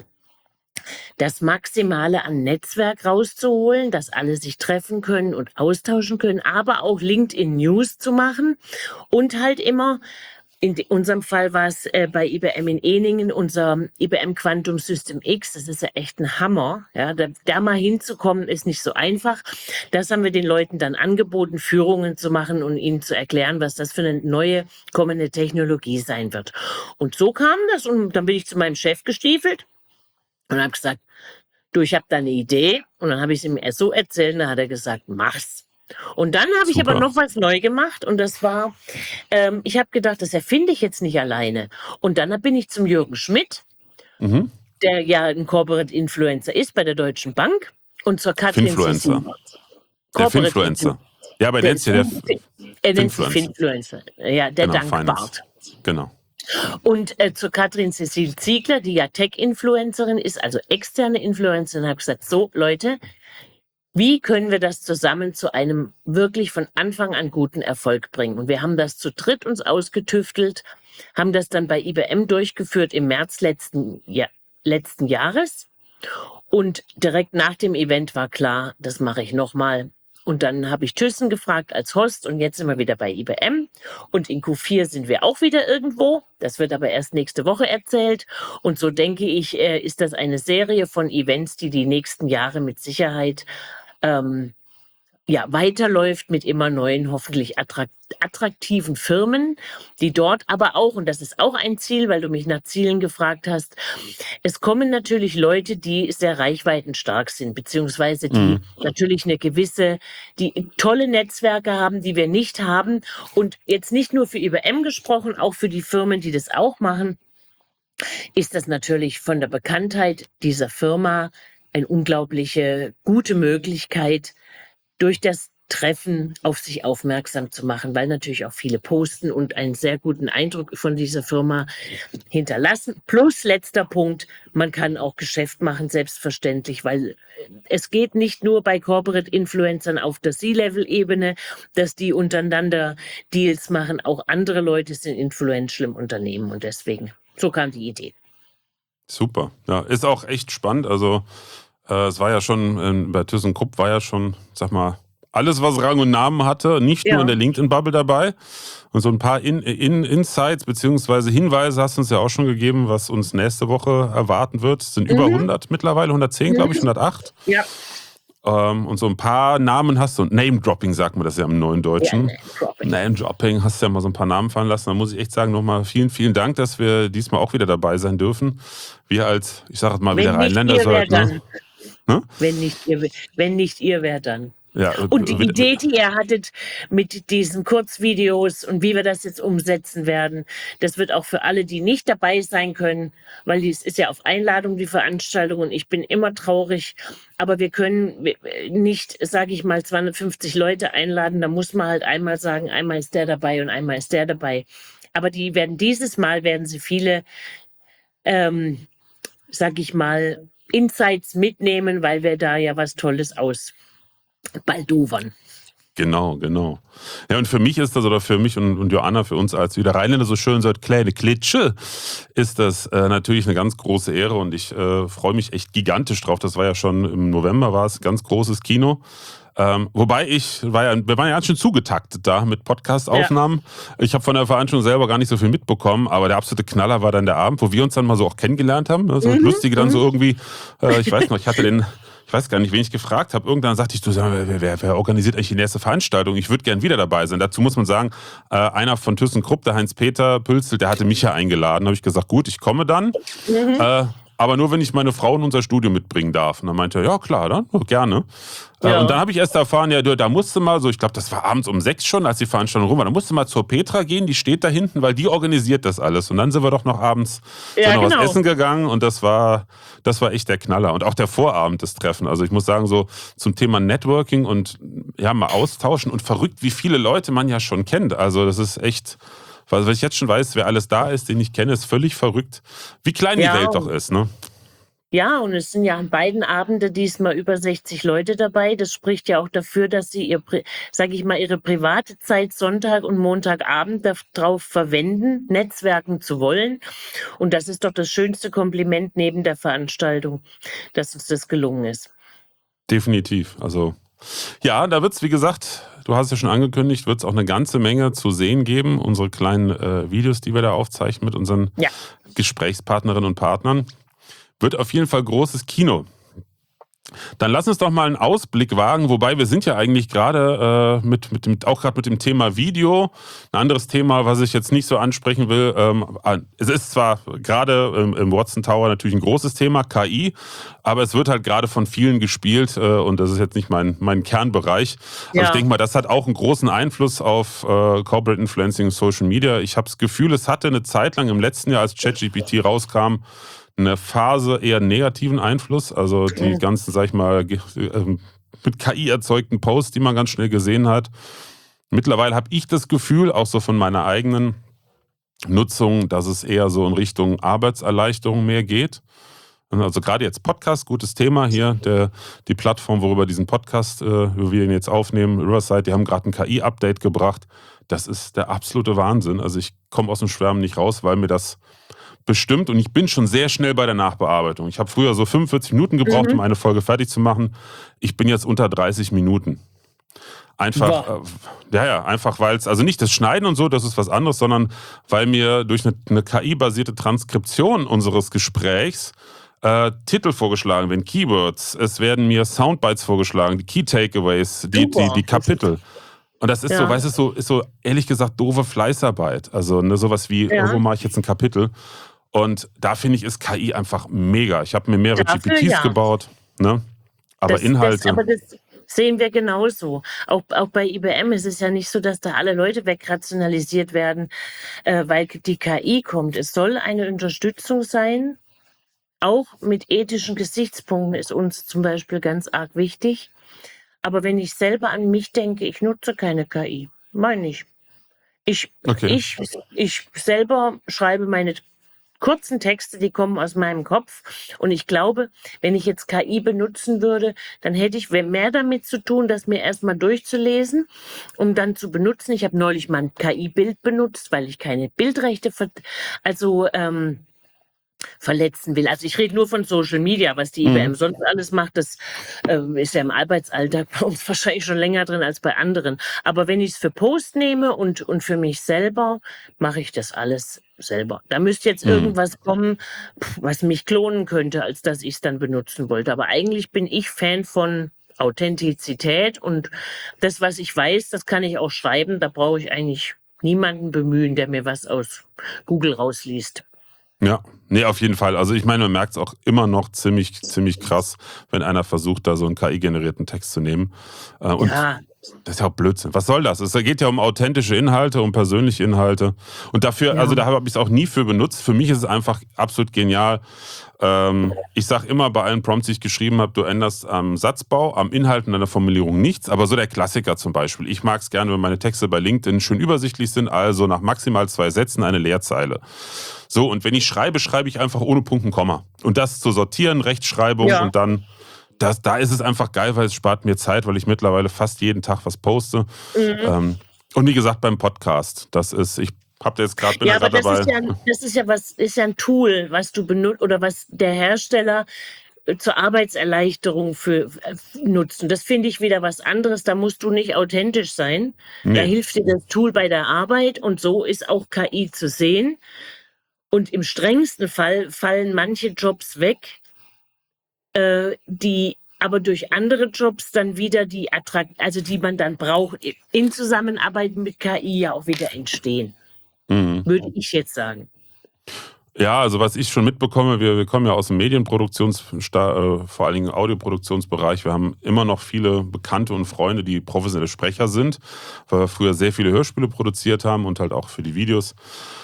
Speaker 2: das Maximale an Netzwerk rauszuholen, dass alle sich treffen können und austauschen können, aber auch LinkedIn News zu machen und halt immer, in de- unserem Fall war es äh, bei I B M in Eningen, unser I B M Quantum System X, das ist ja echt ein Hammer. Ja, da, da mal hinzukommen, ist nicht so einfach. Das haben wir den Leuten dann angeboten, Führungen zu machen und ihnen zu erklären, was das für eine neue kommende Technologie sein wird. Und so kam das, und dann bin ich zu meinem Chef gestiefelt und habe gesagt, du, ich habe da eine Idee. Und dann habe ich es ihm erst so erzählt, und dann hat er gesagt, mach's. Und dann habe ich
Speaker 1: Super.
Speaker 2: aber noch was neu gemacht, und das war, ähm, ich habe gedacht, das erfinde ich jetzt nicht alleine. Und dann bin ich zum Jürgen Schmidt,
Speaker 1: Mhm.
Speaker 2: der ja ein Corporate Influencer ist bei der Deutschen Bank, und zur Katrin
Speaker 1: Finfluencer.
Speaker 2: Cecil.
Speaker 1: Der
Speaker 2: Corporate
Speaker 1: Finfluencer. Ja, aber
Speaker 2: Der
Speaker 1: nennt ja der.
Speaker 2: Fin- er nennt sich
Speaker 1: Finfluencer.
Speaker 2: Finfluencer. Ja, der
Speaker 1: Genau,
Speaker 2: Dankbart.
Speaker 1: Genau.
Speaker 2: Und äh, zu Katrin Cecil Ziegler, die ja Tech-Influencerin ist, also externe Influencerin, habe ich gesagt, so Leute, wie können wir das zusammen zu einem wirklich von Anfang an guten Erfolg bringen? Und wir haben das zu dritt uns ausgetüftelt, haben das dann bei I B M durchgeführt im März letzten, ja, letzten Jahres. Und direkt nach dem Event war klar, das mache ich nochmal. Und dann habe ich Thyssen gefragt als Host, und jetzt sind wir wieder bei I B M. Und in Q vier sind wir auch wieder irgendwo. Das wird aber erst nächste Woche erzählt. Und so denke ich, äh, ist das eine Serie von Events, die die nächsten Jahre mit Sicherheit ähm, ja, weiterläuft mit immer neuen, hoffentlich attrakt attraktiven Firmen, die dort aber auch, und das ist auch ein Ziel, weil du mich nach Zielen gefragt hast, es kommen natürlich Leute, die sehr reichweitenstark sind, beziehungsweise die
Speaker 1: Mhm.
Speaker 2: natürlich eine gewisse, die tolle Netzwerke haben, die wir nicht haben. Und jetzt nicht nur für I B M gesprochen, auch für die Firmen, die das auch machen, ist das natürlich von der Bekanntheit dieser Firma eine unglaubliche gute Möglichkeit, durch das Treffen auf sich aufmerksam zu machen, weil natürlich auch viele posten und einen sehr guten Eindruck von dieser Firma hinterlassen. Plus letzter Punkt, man kann auch Geschäft machen, selbstverständlich, weil es geht nicht nur bei Corporate Influencern auf der C-Level-Ebene, dass die untereinander Deals machen, auch andere Leute sind influential im Unternehmen, und deswegen, so kam die Idee.
Speaker 1: Super. Ja, ist auch echt spannend. Also äh, es war ja schon, äh, bei ThyssenKrupp war ja schon, sag mal, alles, was Rang und Namen hatte, nicht nur in der
Speaker 2: Ja.
Speaker 1: LinkedIn-Bubble dabei. Und so ein paar in, in, Insights beziehungsweise Hinweise hast du uns ja auch schon gegeben, was uns nächste Woche erwarten wird. Es sind über
Speaker 2: Mhm.
Speaker 1: hundert mittlerweile, hundertzehn, glaube ich,
Speaker 2: Mhm.
Speaker 1: hundertacht.
Speaker 2: Ja.
Speaker 1: Ähm, und so ein paar Namen hast du. Name-Dropping sagt man das ja im neuen
Speaker 2: Ja,
Speaker 1: Deutschen.
Speaker 2: Name-Dropping.
Speaker 1: Name-Dropping, hast du ja mal so ein paar Namen fallen lassen. Da muss ich echt sagen, nochmal vielen, vielen Dank, dass wir diesmal auch wieder dabei sein dürfen. Wir als, ich sage mal, wieder
Speaker 2: Wenn nicht
Speaker 1: Rheinländer
Speaker 2: ihr, wer
Speaker 1: sollten, ne?
Speaker 2: dann?
Speaker 1: Ne?
Speaker 2: Wenn nicht ihr, wenn nicht ihr, wer dann?
Speaker 1: Ja,
Speaker 2: Und die
Speaker 1: wieder-
Speaker 2: Idee, die ihr hattet mit diesen Kurzvideos und wie wir das jetzt umsetzen werden, das wird auch für alle, die nicht dabei sein können, weil es ist ja auf Einladung die Veranstaltung und ich bin immer traurig, aber wir können nicht, sage ich mal, zweihundertfünfzig Leute einladen, da muss man halt einmal sagen, einmal ist der dabei und einmal ist der dabei. Aber die werden dieses Mal, werden sie viele, ähm, sage ich mal, Insights mitnehmen, weil wir da ja was Tolles ausbaldowern.
Speaker 1: Genau, genau. Ja, und für mich ist das, oder für mich und, und Joanna, für uns als wieder Rheinländer so schön sagt, kleine Klitsche, ist das äh, natürlich eine ganz große Ehre und ich äh, freue mich echt gigantisch drauf. Das war ja schon im November, war es ganz großes Kino. Ähm, wobei ich, war ja, wir waren ja ganz schön zugetaktet da mit Podcast-Aufnahmen. Ja. Ich habe von der Veranstaltung selber gar nicht so viel mitbekommen, aber der absolute Knaller war dann der Abend, wo wir uns dann mal so auch kennengelernt haben. Das mhm, Lustige dann mhm. so irgendwie, äh, ich weiß noch, ich hatte den... Ich weiß gar nicht, wen ich gefragt habe. Irgendwann sagte ich, du, sag mal, wer, wer, wer organisiert eigentlich die nächste Veranstaltung? Ich würde gern wieder dabei sein. Dazu muss man sagen, äh, einer von ThyssenKrupp, der Heinz-Peter Pülzel, der hatte mich ja eingeladen. Da habe ich gesagt, gut, ich komme dann. Mhm. Äh, aber nur, wenn ich meine Frau in unser Studio mitbringen darf. Und dann meinte er, ja klar, dann gerne. Ja. Äh, und dann habe ich erst erfahren, ja, da musste mal so, ich glaube, das war abends um sechs schon, als die Veranstaltung rum war, da musste mal zur Petra gehen, die steht da hinten, weil die organisiert das alles. Und dann sind wir doch noch abends ja, noch genau. was essen gegangen und das war, das war echt der Knaller. Und auch der Vorabend des Treffen. Also ich muss sagen, so zum Thema Networking und ja, mal austauschen und verrückt, wie viele Leute man ja schon kennt. Also das ist echt... Weil ich jetzt schon weiß, wer alles da ist, den ich kenne, ist völlig verrückt, wie klein ja. die Welt doch ist, ne?
Speaker 2: Ja, und es sind ja an beiden Abenden diesmal über sechzig Leute dabei. Das spricht ja auch dafür, dass sie ihr, sage ich mal, ihre private Zeit Sonntag und Montagabend darauf verwenden, netzwerken zu wollen. Und das ist doch das schönste Kompliment neben der Veranstaltung, dass uns das gelungen ist.
Speaker 1: Definitiv. Also ja, da wird es, wie gesagt, du hast es ja schon angekündigt, wird es auch eine ganze Menge zu sehen geben. Unsere kleinen äh, Videos, die wir da aufzeichnen mit unseren ja. Gesprächspartnerinnen und Partnern. Wird auf jeden Fall großes Kino. Dann lass uns doch mal einen Ausblick wagen, wobei wir sind ja eigentlich gerade äh, mit, mit dem, auch gerade mit dem Thema Video. Ein anderes Thema, was ich jetzt nicht so ansprechen will. Ähm, es ist zwar gerade im, im Watson Tower natürlich ein großes Thema, K I, aber es wird halt gerade von vielen gespielt äh, und das ist jetzt nicht mein, mein Kernbereich. Ja. Aber ich denke mal, das hat auch einen großen Einfluss auf äh, Corporate Influencing und Social Media. Ich habe das Gefühl, es hatte eine Zeit lang im letzten Jahr, als ChatGPT rauskam, eine Phase eher negativen Einfluss, also die ganzen, sag ich mal, mit K I erzeugten Posts, die man ganz schnell gesehen hat. Mittlerweile habe ich das Gefühl, auch so von meiner eigenen Nutzung, dass es eher so in Richtung Arbeitserleichterung mehr geht. Also gerade jetzt Podcast, gutes Thema hier, der, die Plattform, worüber diesen Podcast, äh, wie wir ihn jetzt aufnehmen, Riverside, die haben gerade ein K I-Update gebracht. Das ist der absolute Wahnsinn. Also ich komme aus dem Schwärmen nicht raus, weil mir das bestimmt und ich bin schon sehr schnell bei der Nachbearbeitung. Ich habe früher so fünfundvierzig Minuten gebraucht, mhm. um eine Folge fertig zu machen. Ich bin jetzt unter dreißig Minuten. Einfach, äh, ja, ja, einfach weil es, also nicht das Schneiden und so, das ist was anderes, sondern weil mir durch eine, eine K I-basierte Transkription unseres Gesprächs äh, Titel vorgeschlagen werden, Keywords, es werden mir Soundbites vorgeschlagen, die Key Takeaways, die, die, die Kapitel. Und das ist ja. so, weißt du, so, ist so ehrlich gesagt doofe Fleißarbeit. Also ne, sowas wie, ja. oh, wo mache ich jetzt ein Kapitel? Und da finde ich, ist K I einfach mega. Ich habe mir mehrere Dafür, G P Ts ja. gebaut, ne? Aber das, Inhalte...
Speaker 2: Das, aber das sehen wir genauso. Auch, auch bei I B M ist es ja nicht so, dass da alle Leute wegrationalisiert werden, äh, weil die K I kommt. Es soll eine Unterstützung sein. Auch mit ethischen Gesichtspunkten ist uns zum Beispiel ganz arg wichtig. Aber wenn ich selber an mich denke, ich nutze keine K I. Meine ich. Ich, okay. ich. ich selber schreibe meine kurzen Texte, die kommen aus meinem Kopf. Und ich glaube, wenn ich jetzt K I benutzen würde, dann hätte ich mehr damit zu tun, das mir erstmal durchzulesen, um dann zu benutzen. Ich habe neulich mal ein K I-Bild benutzt, weil ich keine Bildrechte... Ver- also... Ähm, verletzen will. Also ich rede nur von Social Media, was die I B M
Speaker 1: Mhm.
Speaker 2: sonst alles macht, das äh, ist ja im Arbeitsalltag bei uns wahrscheinlich schon länger drin als bei anderen. Aber wenn ich es für Post nehme und, und für mich selber, mache ich das alles selber. Da müsste jetzt
Speaker 1: Mhm.
Speaker 2: irgendwas kommen, pf, was mich klonen könnte, als dass ich es dann benutzen wollte. Aber eigentlich bin ich Fan von Authentizität und das, was ich weiß, das kann ich auch schreiben. Da brauche ich eigentlich niemanden bemühen, der mir was aus Google rausliest.
Speaker 1: Ja, ne, auf jeden Fall. Also, ich meine, man merkt's auch immer noch ziemlich ziemlich krass, wenn einer versucht, da so 'n K I-generierten Text zu nehmen. Äh, und
Speaker 2: Ja,
Speaker 1: das ist ja auch Blödsinn. Was soll das? Es geht ja um authentische Inhalte, um persönliche Inhalte. Und dafür
Speaker 2: ja.
Speaker 1: also, da habe ich's auch nie für benutzt. Für mich ist es einfach absolut genial. Ähm, ich sage immer bei allen Prompts, die ich geschrieben habe, du änderst am Satzbau, am Inhalt und an der Formulierung nichts. Aber so der Klassiker zum Beispiel. Ich mag's gerne, wenn meine Texte bei LinkedIn schön übersichtlich sind, also nach maximal zwei Sätzen eine Leerzeile. So, und wenn ich schreibe, schreibe ich einfach ohne Punkt und Komma. Und das zu sortieren, Rechtschreibung
Speaker 2: Ja.
Speaker 1: und dann das da ist es einfach geil, weil es spart mir Zeit, weil ich mittlerweile fast jeden Tag was poste.
Speaker 2: Mhm.
Speaker 1: Ähm, und wie gesagt, beim Podcast, das ist ich habe da jetzt grad bin
Speaker 2: Ja,
Speaker 1: da
Speaker 2: aber
Speaker 1: grad
Speaker 2: das ist
Speaker 1: dabei.
Speaker 2: ja 'n das ist ja was ist ja 'n Tool, was du benut oder was der Hersteller, äh, zur Arbeitserleichterung für äh, nutzt. Und das finde ich wieder was anderes. Da musst du nicht authentisch sein. Da
Speaker 1: Ne.
Speaker 2: hilft dir das Tool bei der Arbeit und so ist auch K I zu sehen. Und im strengsten Fall fallen manche Jobs weg, äh, die aber durch andere Jobs dann wieder die attrakt also die man dann braucht, i in Zusammenarbeit mit K I ja auch wieder entstehen,
Speaker 1: Mhm.
Speaker 2: würde ich jetzt sagen.
Speaker 1: Ja, also was ich schon mitbekomme, wir wir kommen ja aus'm Medienproduktions sta äh, vor allen Dingen Audioproduktionsbereich. Wir haben immer noch viele Bekannte und Freunde, die professionelle Sprecher sind, weil wir früher sehr viele Hörspiele produziert haben und halt auch für die Videos.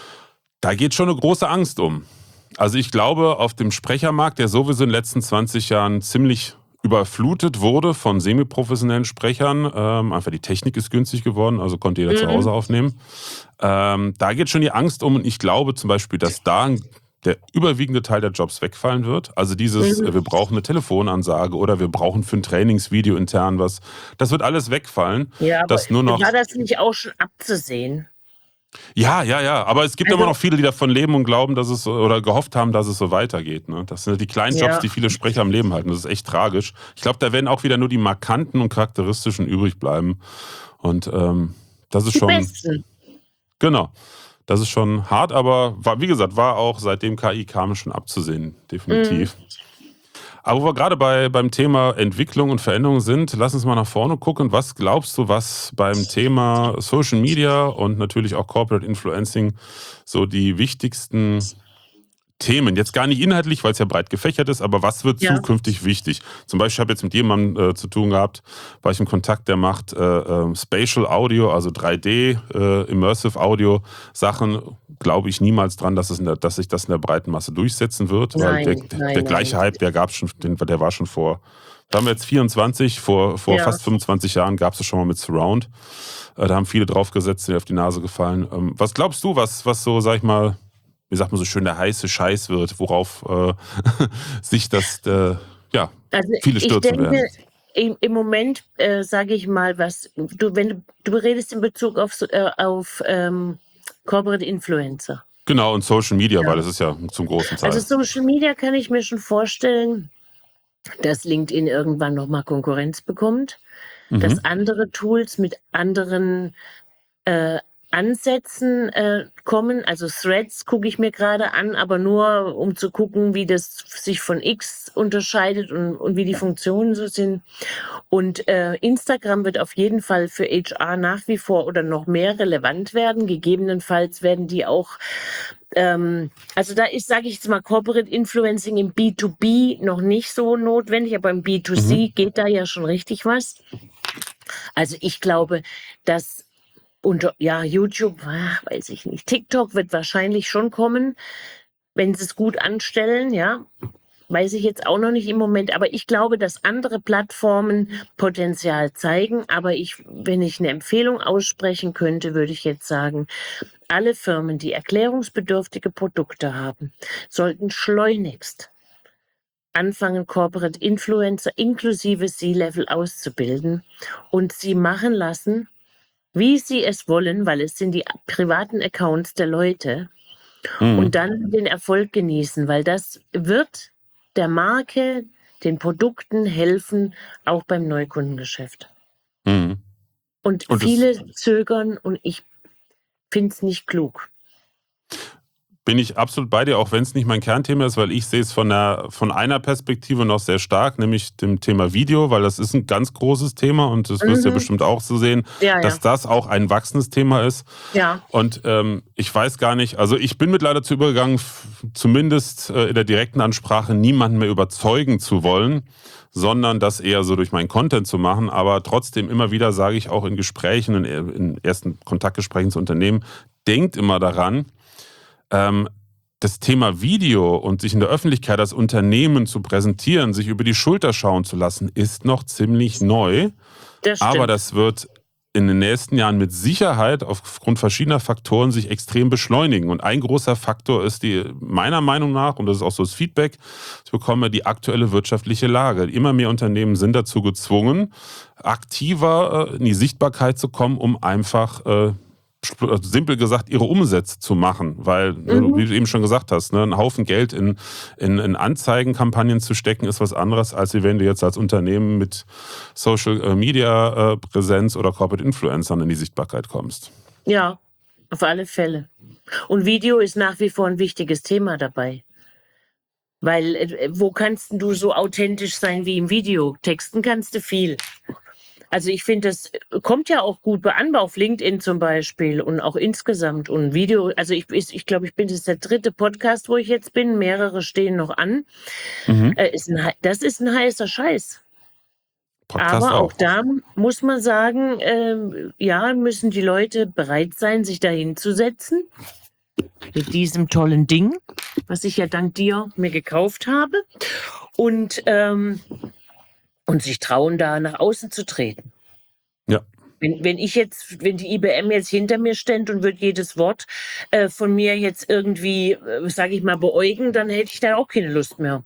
Speaker 1: Da geht schon 'ne große Angst um. Also, ich glaube, auf dem Sprechermarkt, der sowieso in den letzten zwanzig Jahren ziemlich überflutet wurde von semiprofessionellen Sprechern, ähm, einfach die Technik ist günstig geworden, also konnte jeder zu
Speaker 2: Mhm.
Speaker 1: Hause aufnehmen. Ähm, da geht schon die Angst um und ich glaube zum Beispiel, dass da der überwiegende Teil der Jobs wegfallen wird. Also dieses,
Speaker 2: Mhm.
Speaker 1: äh, wir brauchen 'ne Telefonansage oder wir brauchen für 'n Trainingsvideo intern was. Das wird alles wegfallen,
Speaker 2: Ja, aber
Speaker 1: dass nur noch
Speaker 2: war das nicht auch schon abzusehen?
Speaker 1: Ja, ja, ja, aber es gibt immer
Speaker 2: Also
Speaker 1: noch viele, die davon leben und glauben, dass es oder gehofft haben, dass es so weitergeht, ne? Das sind die kleinen Jobs,
Speaker 2: Ja.
Speaker 1: die viele Sprecher am Leben halten. Das ist echt tragisch. Ich glaube, da werden auch wieder nur die markanten und charakteristischen übrig bleiben. Und, ähm, das ist
Speaker 2: Die
Speaker 1: schon
Speaker 2: Besten.
Speaker 1: genau. Das ist schon hart, aber war wie gesagt, war auch seitdem K I kam schon abzusehen,
Speaker 2: Mhm.
Speaker 1: definitiv. Aber wo wir grade bei beim Thema Entwicklung und Veränderung sind, lass uns mal nach vorne gucken. Was glaubst du, was beim Thema Social Media und natürlich auch Corporate Influencing so die wichtigsten Themen jetzt gar nicht inhaltlich, weil's ja breit gefächert ist, aber was wird
Speaker 2: Ja.
Speaker 1: zukünftig wichtig? Zum Beispiel, ich habe jetzt mit jemandem, äh, zu tun gehabt, war ich im Kontakt, der macht, äh, ähm, Spatial Audio, also drei D, äh, Immersive Audio Sachen. Glaube ich niemals dran, dass es in der dass sich das in der breiten Masse durchsetzen wird, weil der
Speaker 2: Nein, nein,
Speaker 1: der gleiche
Speaker 2: nein.
Speaker 1: Hype, der gab's schon den der war schon vor da haben wir jetzt vierundzwanzig, vor vor
Speaker 2: Ja.
Speaker 1: fast fünfundzwanzig Jahren gab's das schon mal mit Surround. Äh, da haben viele drauf gesetzt, sind auf die Nase gefallen. Ähm, was glaubst du, was was so, sage ich mal, wie sagt man so schön, der heiße Scheiß wird, worauf, äh, sich das, äh ja,
Speaker 2: Also,
Speaker 1: viele
Speaker 2: ich
Speaker 1: stürzen werden?
Speaker 2: denke, im im Moment, äh, sage ich mal, was du wenn du du redest in Bezug auf so äh, auf, ähm, Corporate Influencer.
Speaker 1: Genau, und Social Media, weil
Speaker 2: Ja.
Speaker 1: das ist ja zum großen
Speaker 2: Also,
Speaker 1: Teil.
Speaker 2: Social Media kann ich mir schon vorstellen, dass LinkedIn irgendwann noch mal Konkurrenz bekommt, dass
Speaker 1: Mhm.
Speaker 2: andere Tools mit anderen, äh, Ansätzen, äh, kommen. Also, Threads gucke ich mir grade an, aber nur, um zu gucken, wie das sich von X unterscheidet und und wie die Funktionen so sind. Und, äh, Instagram wird auf jeden Fall für H R nach wie vor oder noch mehr relevant werden. Gegebenenfalls werden die auch ähm, also da ist, sage ich jetzt mal, Corporate Influencing im B to B noch nicht so notwendig, aber im B to
Speaker 1: Mhm.
Speaker 2: C geht da ja schon richtig was. Also, ich glaube, dass unter ja, YouTube, ah, weiß ich nicht. TikTok wird wahrscheinlich schon kommen, wenn sie's gut anstellen, ja. Weiß ich jetzt auch noch nicht im Moment, aber ich glaube, dass andere Plattformen Potenzial zeigen. Aber ich wenn ich 'ne Empfehlung aussprechen könnte, würde ich jetzt sagen, alle Firmen, die erklärungsbedürftige Produkte haben, sollten schleunigst anfangen, Corporate Influencer inklusive C-Level auszubilden und sie machen lassen, wie sie es wollen, weil es sind die a privaten Accounts der Leute. und
Speaker 1: Mhm.
Speaker 2: dann den Erfolg genießen, weil das wird der Marke, den Produkten helfen, auch beim Neukundengeschäft.
Speaker 1: Mhm.
Speaker 2: Und
Speaker 1: Und das
Speaker 2: viele zögern und ich finde es nicht klug.
Speaker 1: bin ich absolut bei dir, auch wenn es nicht mein Kernthema ist, weil ich sehe es von der von einer Perspektive noch sehr stark, nämlich dem Thema Video, weil das ist ein ganz großes Thema und das wirst du ja
Speaker 2: Mhm.
Speaker 1: bestimmt auch so sehen,
Speaker 2: Ja,
Speaker 1: dass
Speaker 2: ja.
Speaker 1: das auch ein wachsendes Thema ist.
Speaker 2: Ja.
Speaker 1: Und ähm, ich weiß gar nicht, also ich bin mittlerweile dazu übergegangen, f- zumindest äh, in der direkten Ansprache niemanden mehr überzeugen zu wollen, sondern das eher so durch meinen Content zu machen. Aber trotzdem immer wieder sage ich auch in Gesprächen, in, in ersten Kontaktgesprächen zu Unternehmen, denkt immer daran, ähm, das Thema Video und sich in der Öffentlichkeit als Unternehmen zu präsentieren, sich über die Schulter schauen zu lassen, ist noch ziemlich neu.
Speaker 2: Das
Speaker 1: Aber
Speaker 2: stimmt.
Speaker 1: das wird in den nächsten Jahren mit Sicherheit aufgrund verschiedener Faktoren sich extrem beschleunigen. Und ein großer Faktor ist die, meiner Meinung nach, und das ist auch so das Feedback, ich bekomme, die aktuelle wirtschaftliche Lage. Immer mehr Unternehmen sind dazu gezwungen, aktiver äh, in die Sichtbarkeit zu kommen, um einfach äh, sp- simpel gesagt ihre Umsätze zu machen. Weil, ne, wie
Speaker 2: Mhm.
Speaker 1: du eben schon gesagt hast, ne, ein Haufen Geld in, in, in Anzeigenkampagnen zu stecken, ist was anderes, als wenn du jetzt als Unternehmen mit Social Media äh, Präsenz oder Corporate Influencern in die Sichtbarkeit kommst.
Speaker 2: Ja, auf alle Fälle. Und Video ist nach wie vor ein wichtiges Thema dabei. Weil, äh, wo kannst 'n du so authentisch sein wie im Video? Texten kannst du viel. Also, ich finde, das äh, kommt ja auch gut be an, auf LinkedIn zum Beispiel und auch insgesamt und Video. Also, ich ich ich glaube, ich bin das ist der dritte Podcast, wo ich jetzt bin, mehrere stehen noch an.
Speaker 1: Mhm.
Speaker 2: Äh, ist 'n hei das ist ein heißer Scheiß.
Speaker 1: Podcast
Speaker 2: Aber auch
Speaker 1: auch.
Speaker 2: da muss man sagen, ähm, ja, müssen die Leute bereit sein, sich da hinzusetzen mit diesem tollen Ding, was ich ja dank dir mir gekauft habe und, ähm und sich trauen, da nach außen zu treten.
Speaker 1: Ja,
Speaker 2: Wenn wenn ich jetzt wenn die I B M jetzt hinter mir stände und würde jedes Wort, äh, von mir jetzt irgendwie, äh, sage ich mal, beäugen, dann hätte ich da auch keine Lust mehr.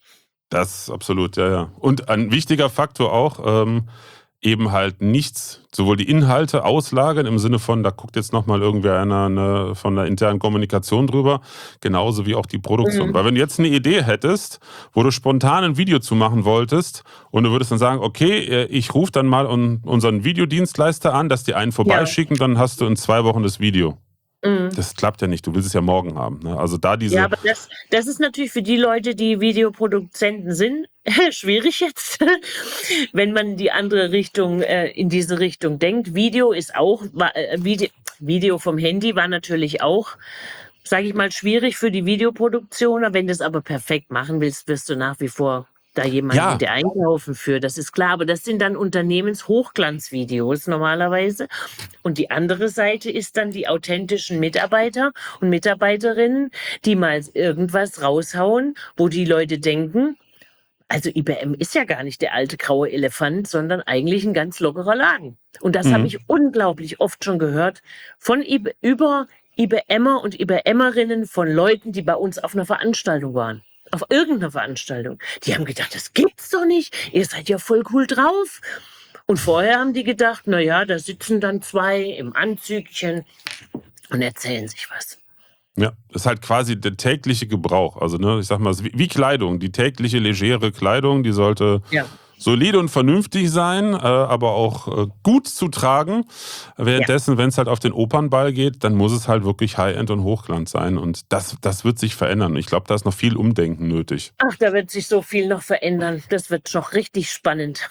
Speaker 1: das absolut, ja, ja. Und ein wichtiger Faktor auch, ähm, eben halt nichts, sowohl die Inhalte auslagern im Sinne von, da guckt jetzt nochmal irgendwer einer eine, von der internen Kommunikation drüber, genauso wie auch die Produktion.
Speaker 2: Mhm.
Speaker 1: Weil wenn du jetzt eine Idee hättest, wo du spontan ein Video zu machen wolltest und du würdest dann sagen, okay, äh, ich rufe dann mal un unseren Videodienstleister an, dass die einen
Speaker 2: Ja.
Speaker 1: vorbeischicken, dann hast du in zwei Wochen das Video.
Speaker 2: Mhm.
Speaker 1: Das klappt ja nicht, du willst es ja morgen haben. Ne? Also da
Speaker 2: Ja,
Speaker 1: diese,
Speaker 2: aber das das ist natürlich für die Leute, die Videoproduzenten sind, schwierig jetzt, wenn man in die andere Richtung äh, in diese Richtung denkt. Video ist auch wa äh, Vide Video vom Handy war natürlich auch, sage ich mal, schwierig für die Videoproduktion. Aber wenn du's aber perfekt machen willst, wirst du nach wie vor da jemanden
Speaker 1: ja,
Speaker 2: dir einkaufen für, das ist klar. Aber das sind dann Unternehmenshochglanzvideos normalerweise. Und die andere Seite ist dann die authentischen Mitarbeiter und Mitarbeiterinnen, die mal irgendwas raushauen, wo die Leute denken, also I B M ist ja gar nicht der alte graue Elefant, sondern eigentlich ein ganz lockerer Laden. Und das habe
Speaker 1: mhm.
Speaker 2: ich unglaublich oft schon gehört von IB über IBMer und IBMerinnen, von Leuten, die bei uns auf einer Veranstaltung waren. Auf irgendeiner Veranstaltung. Die haben gedacht, das gibt's doch nicht. Ihr seid ja voll cool drauf. Und vorher haben die gedacht, na ja, da sitzen dann zwei im Anzügchen und erzählen sich was.
Speaker 1: Ja, ist halt quasi der tägliche Gebrauch. Also, ne, ich sag mal, es ist wie, wie Kleidung. Die tägliche legere Kleidung, die sollte
Speaker 2: Ja,
Speaker 1: solide und vernünftig sein, äh, aber auch äh, gut zu tragen.
Speaker 2: ja.
Speaker 1: Währenddessen, wenn es halt auf den Opernball geht, dann muss es halt wirklich High-End und Hochglanz sein. Und das, das wird sich verändern. Ich glaube, da ist noch viel Umdenken nötig.
Speaker 2: Ach, da wird sich so viel noch verändern. Das wird noch richtig spannend.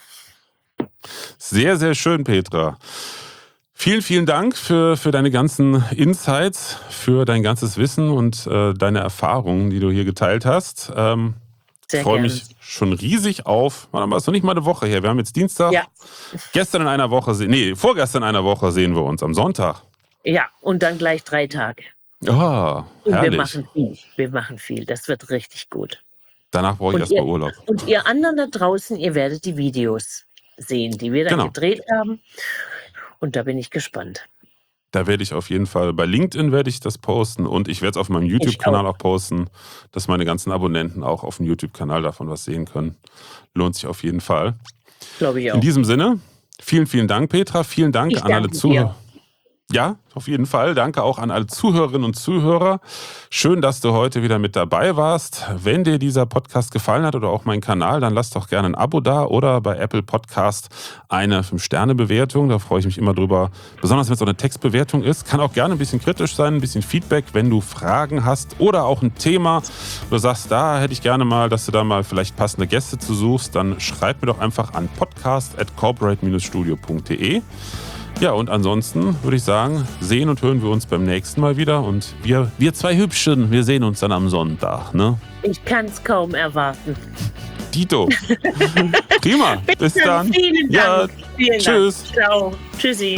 Speaker 1: Sehr, sehr schön, Petra. Vielen, vielen Dank für, für deine ganzen Insights, für dein ganzes Wissen und äh, deine Erfahrungen, die du hier geteilt hast. Ähm, ich
Speaker 2: Sehr
Speaker 1: freue
Speaker 2: gerne.
Speaker 1: mich schon riesig auf, warte mal, ist noch nicht mal eine Woche her. Wir haben jetzt Dienstag.
Speaker 2: Ja,
Speaker 1: Gestern in einer Woche, se- nee, vorgestern in einer Woche sehen wir uns, am Sonntag.
Speaker 2: ja, und dann gleich drei Tage.
Speaker 1: Ah,
Speaker 2: Und wir
Speaker 1: herrlich.
Speaker 2: machen viel. Wir machen viel. Das wird richtig gut.
Speaker 1: Danach brauche ich
Speaker 2: Und
Speaker 1: erstmal
Speaker 2: ihr,
Speaker 1: Urlaub.
Speaker 2: und ihr anderen da draußen, ihr werdet die Videos sehen, die wir dann
Speaker 1: Genau.
Speaker 2: gedreht haben. Und da bin ich gespannt.
Speaker 1: Da werde ich auf jeden Fall, bei LinkedIn werde ich das posten und ich werde es auf meinem
Speaker 2: Ich
Speaker 1: YouTube-Kanal
Speaker 2: auch.
Speaker 1: auch posten, dass meine ganzen Abonnenten auch auf dem YouTube-Kanal davon was sehen können. Lohnt sich auf jeden Fall.
Speaker 2: Glaube ich
Speaker 1: In
Speaker 2: auch.
Speaker 1: diesem Sinne, vielen, vielen Dank, Petra. Vielen Dank
Speaker 2: Ich
Speaker 1: an alle
Speaker 2: danke
Speaker 1: Zuhörer.
Speaker 2: dir.
Speaker 1: Ja, auf jeden Fall. Danke auch an alle Zuhörerinnen und Zuhörer. Schön, dass du heute wieder mit dabei warst. Wenn dir dieser Podcast gefallen hat oder auch mein Kanal, dann lass doch gerne ein Abo da oder bei Apple Podcast eine fünf Sterne Bewertung. Da freue ich mich immer drüber, besonders wenn es so eine Textbewertung ist. Kann auch gerne ein bisschen kritisch sein, ein bisschen Feedback, wenn du Fragen hast oder auch ein Thema. Du sagst, da hätte ich gerne mal, dass du da mal vielleicht passende Gäste zu suchst, dann schreib mir doch einfach an podcast at corporate studio punkt de. Ja, und ansonsten würde ich sagen, sehen und hören wir uns beim nächsten Mal wieder. Und wir, wir zwei Hübschen, wir sehen uns dann am Sonntag, ne?
Speaker 2: Ich kann es kaum erwarten.
Speaker 1: Dito. Prima. Bis dann.
Speaker 2: Vielen Dank.
Speaker 1: Ja,
Speaker 2: Vielen
Speaker 1: tschüss.
Speaker 2: Dank. Ciao. Tschüssi.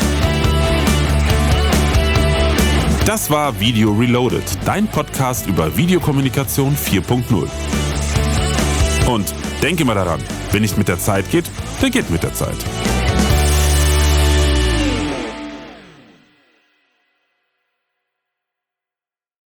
Speaker 1: Das war Video Reloaded, dein Podcast über Videokommunikation vier Punkt null. Und denke mal daran, wenn nicht mit der Zeit geht, dann geht mit der Zeit.